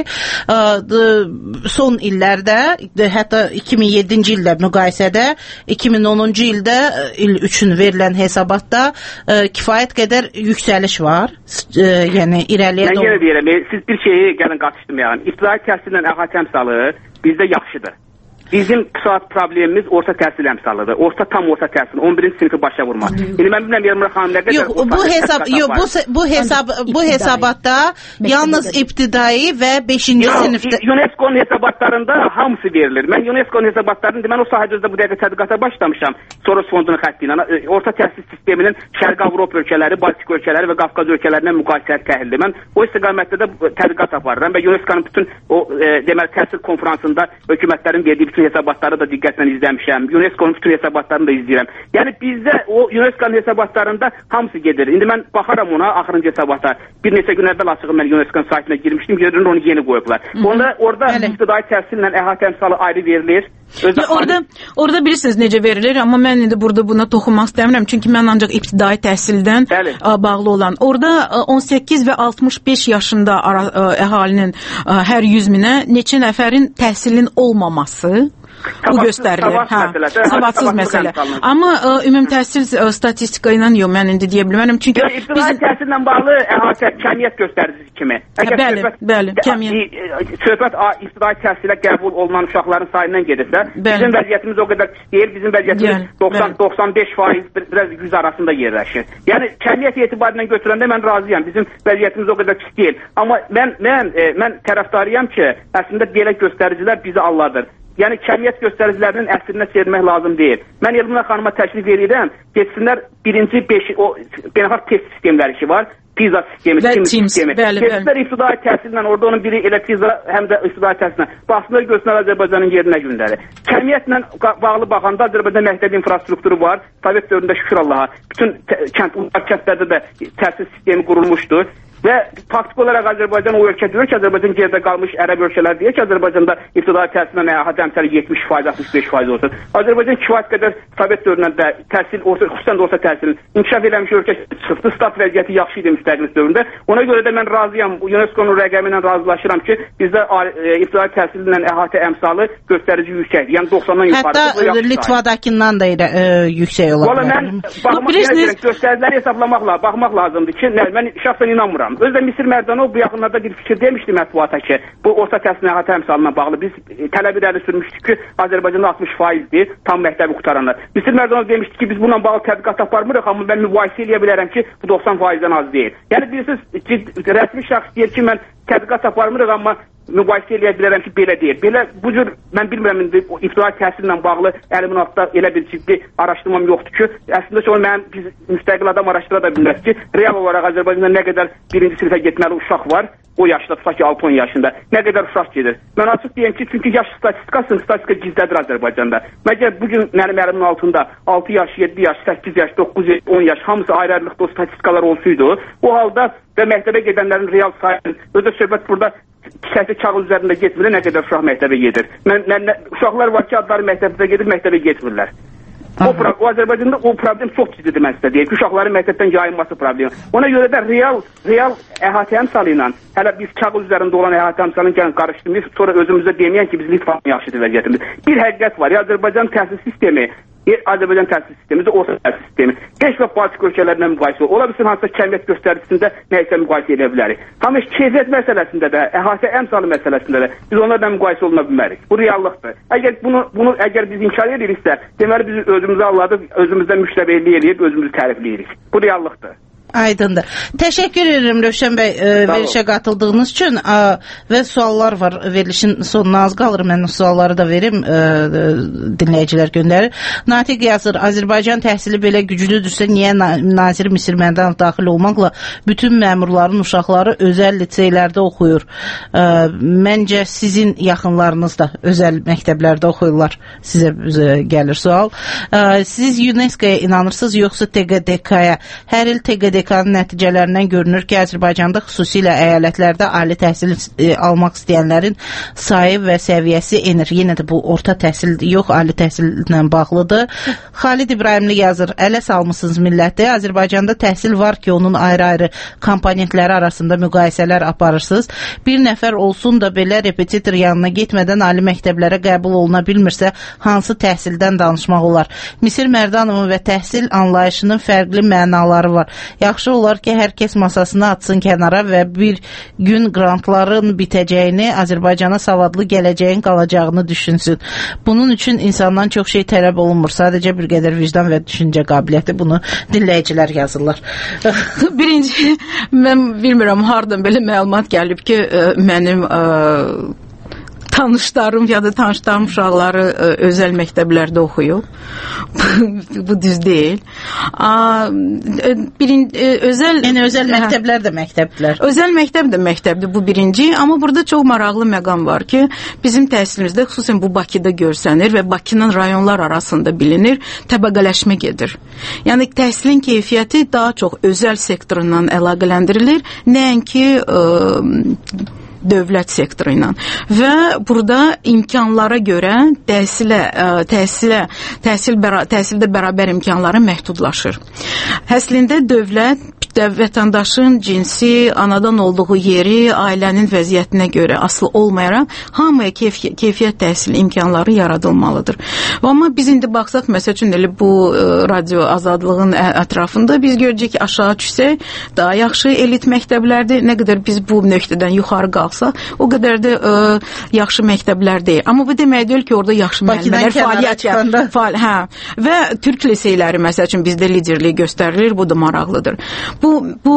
son illərdə, hətta iki min yeddinci illə müqayisədə, iki min onuncu ildə il üçün verilən hesabatda kifayət qədər yüksəliş var. Yəni irəliyə doğru. Deyirəm, siz bir şeyi gəlin qatışdırmayalım. İbtidai təhsillə əhatə əmsalı bizdə yaxşıdır. Bizim saat problemimiz orta təhsil əmsalıdır. Orta tam orta təhsil, on birinci sinifi başa vurmaq. İndi mən bilmirəm Elmira xanım nə qədər yox, bu hesab yox, bu bu hesab bu hesabatda yalnız ibtidai və beşinci sinifdə UNESCO-nun hesabatlarında hamısı verilir. Mən UNESCO-nun hesabatlarını mən o sahədə də bu dəqiqə tədqiqata başlamışam. Soros fondunun xətti ilə orta təhsil sisteminin Şərqi Avropa ölkələri, Baltik ölkələri və Qafqaz ölkələrindən müqayisəli təhlili. Mən o istiqamətdə də tədqiqat aparıram və UNESCO-nun bütün o e, deməli təhsil konfransında hökumətlərin verdiyi hesabatları da diqqətlə izləmişəm. UNESCO-nun bütün hesabatlarını da izləyirəm. Yəni bizdə o UNESCO-nun hesabatlarında hamısı gedir. İndi mən baxaram ona axırıncı hesabata. Bir neçə gün əvvəl açığı mən UNESCO-nun saytına girmişdim. Görürüm onu yeni qoyublar. Onda orada ibtidai təhsillə əhatə əmsalı ayrı verilir. Ya, orada orada bilirsiniz necə verilir, amma mən indi burada buna toxunmaq istəmirəm. Çünki mən ancaq ibtidai təhsildən Bəli. bağlı olan. Orada on səkkiz və altmış beş yaşında ara, əhalinin hər yüz minə neçə nəfərin təhsilin olmaması bu göstərilir. Hə, savadsız məsələ. Amma ə, ümumi təhsil ə, statistika ilə yox, mən indi deyə bilmərəm. Çünki yəni, ibtidai bizim... təhsillə bağlı əhatə kəmiyyət göstəricisi kimi. Əgər hə, bəli, söhbət, bəli, kəmiyyət. Söhbət ibtidai təhsilə qəbul olunan uşaqların sayından gedirsə, bəli. Bizim vəziyyətimiz o qədər pis deyil. Bizim vəziyyətimiz yəni, doxsan doxsan beş faiz biraz yüz arasında yerləşir. Yəni kəmiyyət etibarından götürəndə mən razıyam. Bizim vəziyyətimiz o qədər pis deyil. Amma mən mən e, mən tərəfdarıyam ki, əslində belə göstəricilər bizi alladır. Yəni kəmiyyət göstəricilərinin əslinə çevirmək lazım deyil. Mən Elmira xanıma təklif edirəm, getsinlər birinci beş o beynəlxalq test sistemləri ki var, PISA sistemi, TIMSS sistemi. Getsinlər ibtidai təhsillə, orada onun biri elə PISA həm də ibtidai təhsillə. Baxsınlar görsünlər Azərbaycanın yerinə gündəri. Kəmiyyətlə bağlı baxanda Azərbaycan məktəb infrastrukturu var. Sovet dövründə şükür Allaha. Bütün kənd, kəndlərdə də təhsil sistemi qurulmuşdur. Və faktik olaraq Azərbaycan o ölkə deyir ki, Azərbaycan gerdə qalmış ərəb ölkələr deyir ki, Azərbaycanda ibtidai təhsillə əhatə əmsəli yetmiş faiz, altmış beş faiz olsun. Azərbaycan kifayət qədər Sovet dövründə təhsil, orta, xüsusən də orta təhsilin inkişaf edilmiş ölkə çıxdı, stat vəziyyəti yaxşı idi müstəqillik dövründə. Ona görə də mən razıyam, UNESCO-nun rəqəmi ilə razılaşıram ki, bizdə e, ibtidai təhsillə əhatə əmsalı göstərici yüksəkdir. Yəni doxsandan yuxarıda. Hətta Litvadakından da elə, e, yüksək ola bilər. Valla mən baxmaq lazımdır, göstəriciləri hesablamaqla, baxmaq lazımdır ki, nə, mən şəxsən inanmıram. Özdə Misir Mərdanov bu yaxınlarda bir fikir demişdi mətbuata ki, bu orta təhsil əhatə əmsalına bağlı biz tələb irəli sürmüşdük ki, Azərbaycanda altmış faizdir tam məktəbi qutaranlar. Misir Mərdanov demişdi ki, biz bununla bağlı tədqiqat aparmırıq, amma mən mübahisə edə bilərəm ki, bu doxsan faizdən az deyil. Yəni bilirsiniz, rəsmi şəxs deyir ki, mən tədqiqat aparmırıq, amma mübahisə edə bilərəm ki, belə deyil. Belə bu cür mən bilmirəm indi ibtidai təhsillə bağlı əlimin altında elə bir ciddi araşdırmam yoxdur ki, əslində sonra mən biz müstəqil adam araşdıra da bilməz ki, real olaraq Azərbaycanda nə qədər birinci sinifə getməli uşaq var, o yaşda tutaq ki altı on yaşında, nə qədər uşaq gedir. Mən açıq deyim ki, çünki yaş statistikasının statistika gizlədir Azərbaycanda. Məgər bugün mənim əlimin altında altı yaş, yeddi yaş, səkkiz yaş, doqquz yaş, on yaş hamısı ayrı-ayrılıqda o statistikalar olsaydı, o halda və məktəbə gedənlərin real sayının, özü söhbət burada səhvi kağız üzərində getmir, nə qədər uşaq məktəbə gedir. Mən, mən, uşaqlar var ki, adları məktəbdə gedir, məktəbə getmirlər. O, o Azərbaycanda o problem çox ciddidir mən sizə deyək ki, uşaqların məktəbdən yayınması problemi. Ona görə də real, real əhatə əmsalı ilə, hələ biz kağız üzərində olan əhatə əmsalını gəlin qarışdırmayız, sonra özümüzə deməyən ki, biz Litvanın yaxşıdır vəziyyətimiz. Bir həqiqət var, ya, Azərbaycan təhsil sistemi Azərbaycan təhsil sistemi də orta təhsil sistemi. Heç vaxt Baltik ölkələrlə müqayisə ola bilsin, hansısa kəmiyyət göstəricisində nəyisə müqayisə edə bilərik. Tam keyfiyyət məsələsində də, əhatə əmsalı məsələsində də biz onlarla müqayisə oluna bilmərik. Bu reallıqdır. Əgər bunu, bunu əgər biz inkar ediriksə, deməli biz özümüzü alladıq, özümüzdən müştəbehlik eləyib, özümüzü tərifləyirik. Bu reallıqdır. Aydındır. Təşəkkür edirəm Rövşən bəy e, verilişə qatıldığınız üçün e, və suallar var. Verilişin sonuna az qalır. Mən o sualları da verim. E, dinləyicilər göndərir. Natiq yazır. Azərbaycan təhsili belə güclüdürsə niyə Nazir Misir Mərdanov daxil olmaqla bütün məmurların uşaqları özəl liseylərdə oxuyur? E, məncə sizin yaxınlarınız da özəl məktəblərdə oxuyurlar. Sizə, sizə gəlir sual. E, siz UNESCO-ya inanırsınız yoxsa T G D K-ya? Hər il T G D K-nın nəticələrindən görünür ki, Azərbaycanda xüsusilə əyalətlərdə ali təhsil e, almaq istəyənlərin sayı və səviyyəsi enir. Yenə də bu orta təhsil yox, ali təhsillə bağlıdır. Xalid İbrahimli yazır, ələ salmısınız milləti. Azərbaycanda təhsil var ki, onun ayrı-ayrı komponentləri arasında müqayisələr aparırsınız. Bir nəfər olsun da belə repetitor yanına getmədən ali məktəblərə qəbul oluna bilmirsə, hansı təhsildən danışmaq olar? Misir Mərdanovun və təhsil anlayışının fərqli mənaları var. Yaxşı olar ki, hər kəs masasını atsın kənara və bir gün grantların bitəcəyini, Azərbaycana savadlı gələcəyin qalacağını düşünsün. Bunun üçün insandan çox şey tələb olunmur. Sadəcə bir qədər vicdan və düşüncə qabiliyyəti. Bunu dinləyicilər yazırlar. Birinci, mən bilmirəm, hardan belə məlumat gəlib ki, mənim ə, tanışlarım ya da tanışlarım uşaqları ə, özəl məktəblərdə oxuyub. Bu düz deyil. A, birinci, özəl, yəni özəl məktəblər də məktəblər. Özəl məktəb də məktəbdir, bu birinci. Amma burada çox maraqlı məqam var ki, bizim təhsilimizdə xüsusən bu Bakıda görsənir və Bakının rayonlar arasında bilinir, təbəqələşmə gedir. Yəni təhsilin keyfiyyəti daha çox özəl sektorundan əlaqələndirilir, nəinki ə, dövlət sektoru ilə. Və burada imkanlara görə təhsilə, təhsilə, təhsil bəra, təhsildə bərabər imkanları məhdudlaşır. Əslində dövlət vətəndaşın cinsi, anadan olduğu yeri, ailənin vəziyyətinə görə asılı olmayaraq hamıya keyfi, keyfiyyət təhsil imkanları yaradılmalıdır. Amma biz indi baxsaq, məsəl üçün elə bu ə, radio azadlığın ətrafında biz görəcək ki, aşağı düşsək daha yaxşı elit məktəblərdir. Nə qədər biz bu nöqtədən yuxarı qalsaq, o qədər də ə, yaxşı məktəblər deyil. Amma bu demək deyil ki, orada yaxşı müəllimlər fəaliyyət yaratır. Faal, hə. Və türk liseyləri məsəl üçün bizdə liderlik göstərilir, bu da maraqlıdır. Bu bu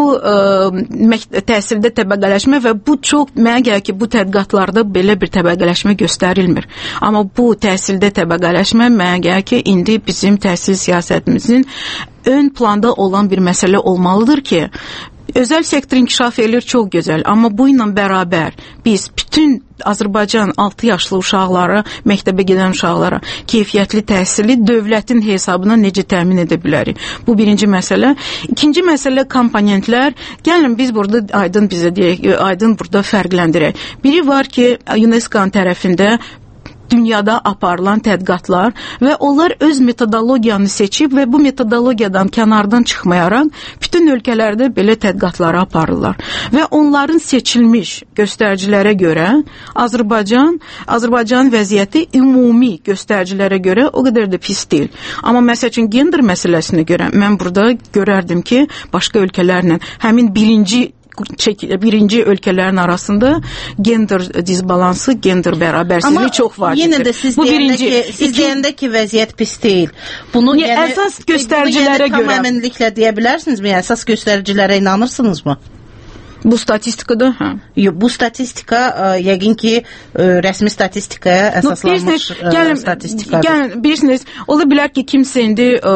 ə, təhsildə təbəqələşmə və bu çox mənə gəlir ki, bu tədqiqatlarda belə bir təbəqələşmə göstərilmir. Amma bu təhsildə təbəqələşmə mənə gəlir ki, indi bizim təhsil siyasətimizin ön planda olan bir məsələ olmalıdır ki, özəl sektor inkişaf edir, çox gözəl. Amma bu ilə bərabər biz bütün Azərbaycan altı yaşlı uşaqlara, məktəbə gedən uşaqlara keyfiyyətli təhsili dövlətin hesabına necə təmin edə bilərik? Bu birinci məsələ. İkinci məsələ komponentlər. Gəlin biz burada aydın bizə deyək, aydın burada fərqləndirək. Biri var ki, UNESCO-nun tərəfində dünyada aparılan tədqiqatlar və onlar öz metodologiyanı seçib və bu metodologiyadan kənardan çıxmayaraq bütün ölkələrdə belə tədqiqatları aparırlar. Və onların seçilmiş göstəricilərə görə Azərbaycan, Azərbaycanın vəziyyəti ümumi göstəricilərə görə o qədər də pis deyil. Amma məsəl üçün gender məsələsinə görə mən burada görərdim ki, başqa ölkələrlə həmin birinci birinci ölkələrin arasında gender disbalansı, gender bərabərsizliyi çox var. Amma yenə də siz bu deyəndə birinci, ki, siz iki, deyəndə ki, vəziyyət pis deyil. Bunu yəni, yəni əsas göstəricilərə yəni, görə. Tam əminliklə deyə bilərsinizmi? Yəni, əsas göstəricilərə inanırsınızmı? Bu statistikada, hə. Yox, bu statistika ə, yəqin ki, ə, rəsmi statistikaya əsaslanmış no, gəlin, statistikadır. Gəlin, bilirsiniz, ola bilər ki, kimsə indi ə,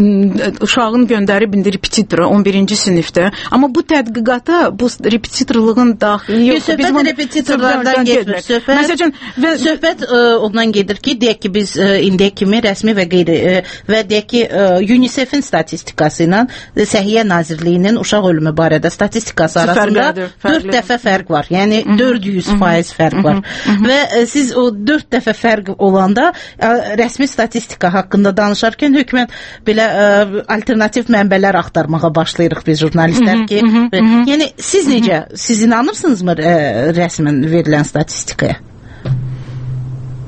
uşağın göndərib indi repetitora on birinci sinifdə, amma bu tədqiqata bu repetitorluğun daxili yox. Söhbət repetitorlardan getmir. Söhbət, Məsələn, və, söhbət ə, ondan gedir ki, deyək ki, biz ə, indiyə kimi rəsmi və qeyri ə, və deyək ki, ə, UNICEF-in statistikası ilə Səhiyyə Nazirliyinin uşaq ölümü barədə statistikası arasında dörd dəfə fərq var. Yəni dörd yüz faiz fərq var. Və ə, siz o dörd dəfə fərq olanda ə, rəsmi statistika haqqında danışarkən hökmən belə ə, alternativ mənbələr axtarmağa başlayırıq biz jurnalistlər ki, və, yəni siz necə, siz inanırsınızmı ə, rəsmən verilən statistikaya?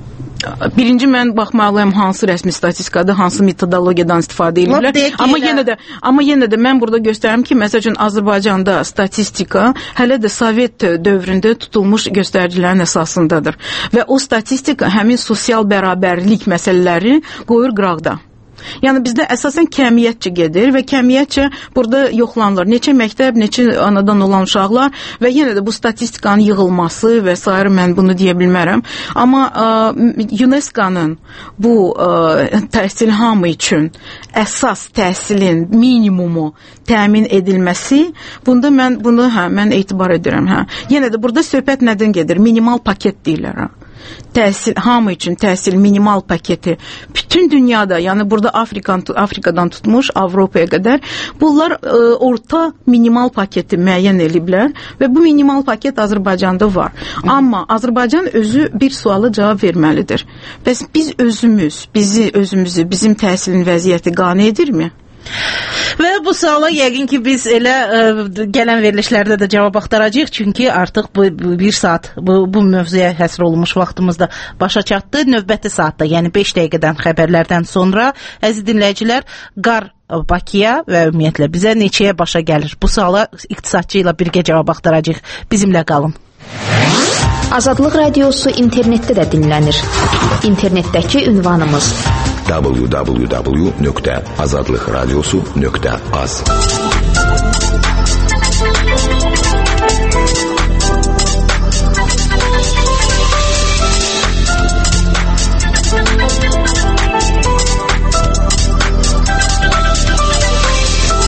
birinci mən baxmalıyam hansı rəsmi statistikada, hansı metodologiyadan istifadə edirlər. Amma yenə də amma yenə də mən burada göstərim ki, məsəl üçün Azərbaycanda statistika hələ də Sovet dövründə tutulmuş göstəricilərin əsasındadır və o statistika həmin sosial bərabərlik məsələləri qoyur qıraqda. Yəni bizdə əsasən kəmiyyətcə gedir və kəmiyyətcə burada yoxlanılır. Neçə məktəb, neçə anadan olan uşaqlar və yenə də bu statistikanın yığılması və s. mən bunu deyə bilmərəm. Amma UNESCO-nun bu ə, təhsil hamı üçün əsas təhsilin minimumu təmin edilməsi, bunda mən bunu hə, mən etibar edirəm. Hə. Yenə də burada söhbət nədən gedir? Minimal paket deyirlər. Hə. Təhsil, hamı üçün təhsil minimal paketi bütün dünyada, yəni burada Afrikan, Afrikadan tutmuş Avropaya qədər bunlar ə, orta minimal paketi müəyyən ediblər və bu minimal paket Azərbaycanda var. Hı. Amma Azərbaycan özü bir suala cavab verməlidir. Bəs biz özümüz, bizi özümüzü, bizim təhsilin vəziyyəti qane edirmi? Və bu suala yəqin ki biz elə ə, gələn verilişlərdə də cavab axtaracağıq, çünki artıq bu, bu bir saat bu, bu mövzuya həsr olunmuş vaxtımız da başa çatdı. Növbəti saatda, yəni beş dəqiqədən xəbərlərdən sonra əziz dinləyicilər, qar Bakıya və ümumiyyətlə bizə neçəyə başa gəlir? Bu suala iqtisadçı ilə birgə cavab axtaracağıq. Bizimlə qalın. Azadlıq Radiosu internetdə də dinlənir. İnternetdəki ünvanımız w w w nöqtə azadlıq radiosu nöqtə az.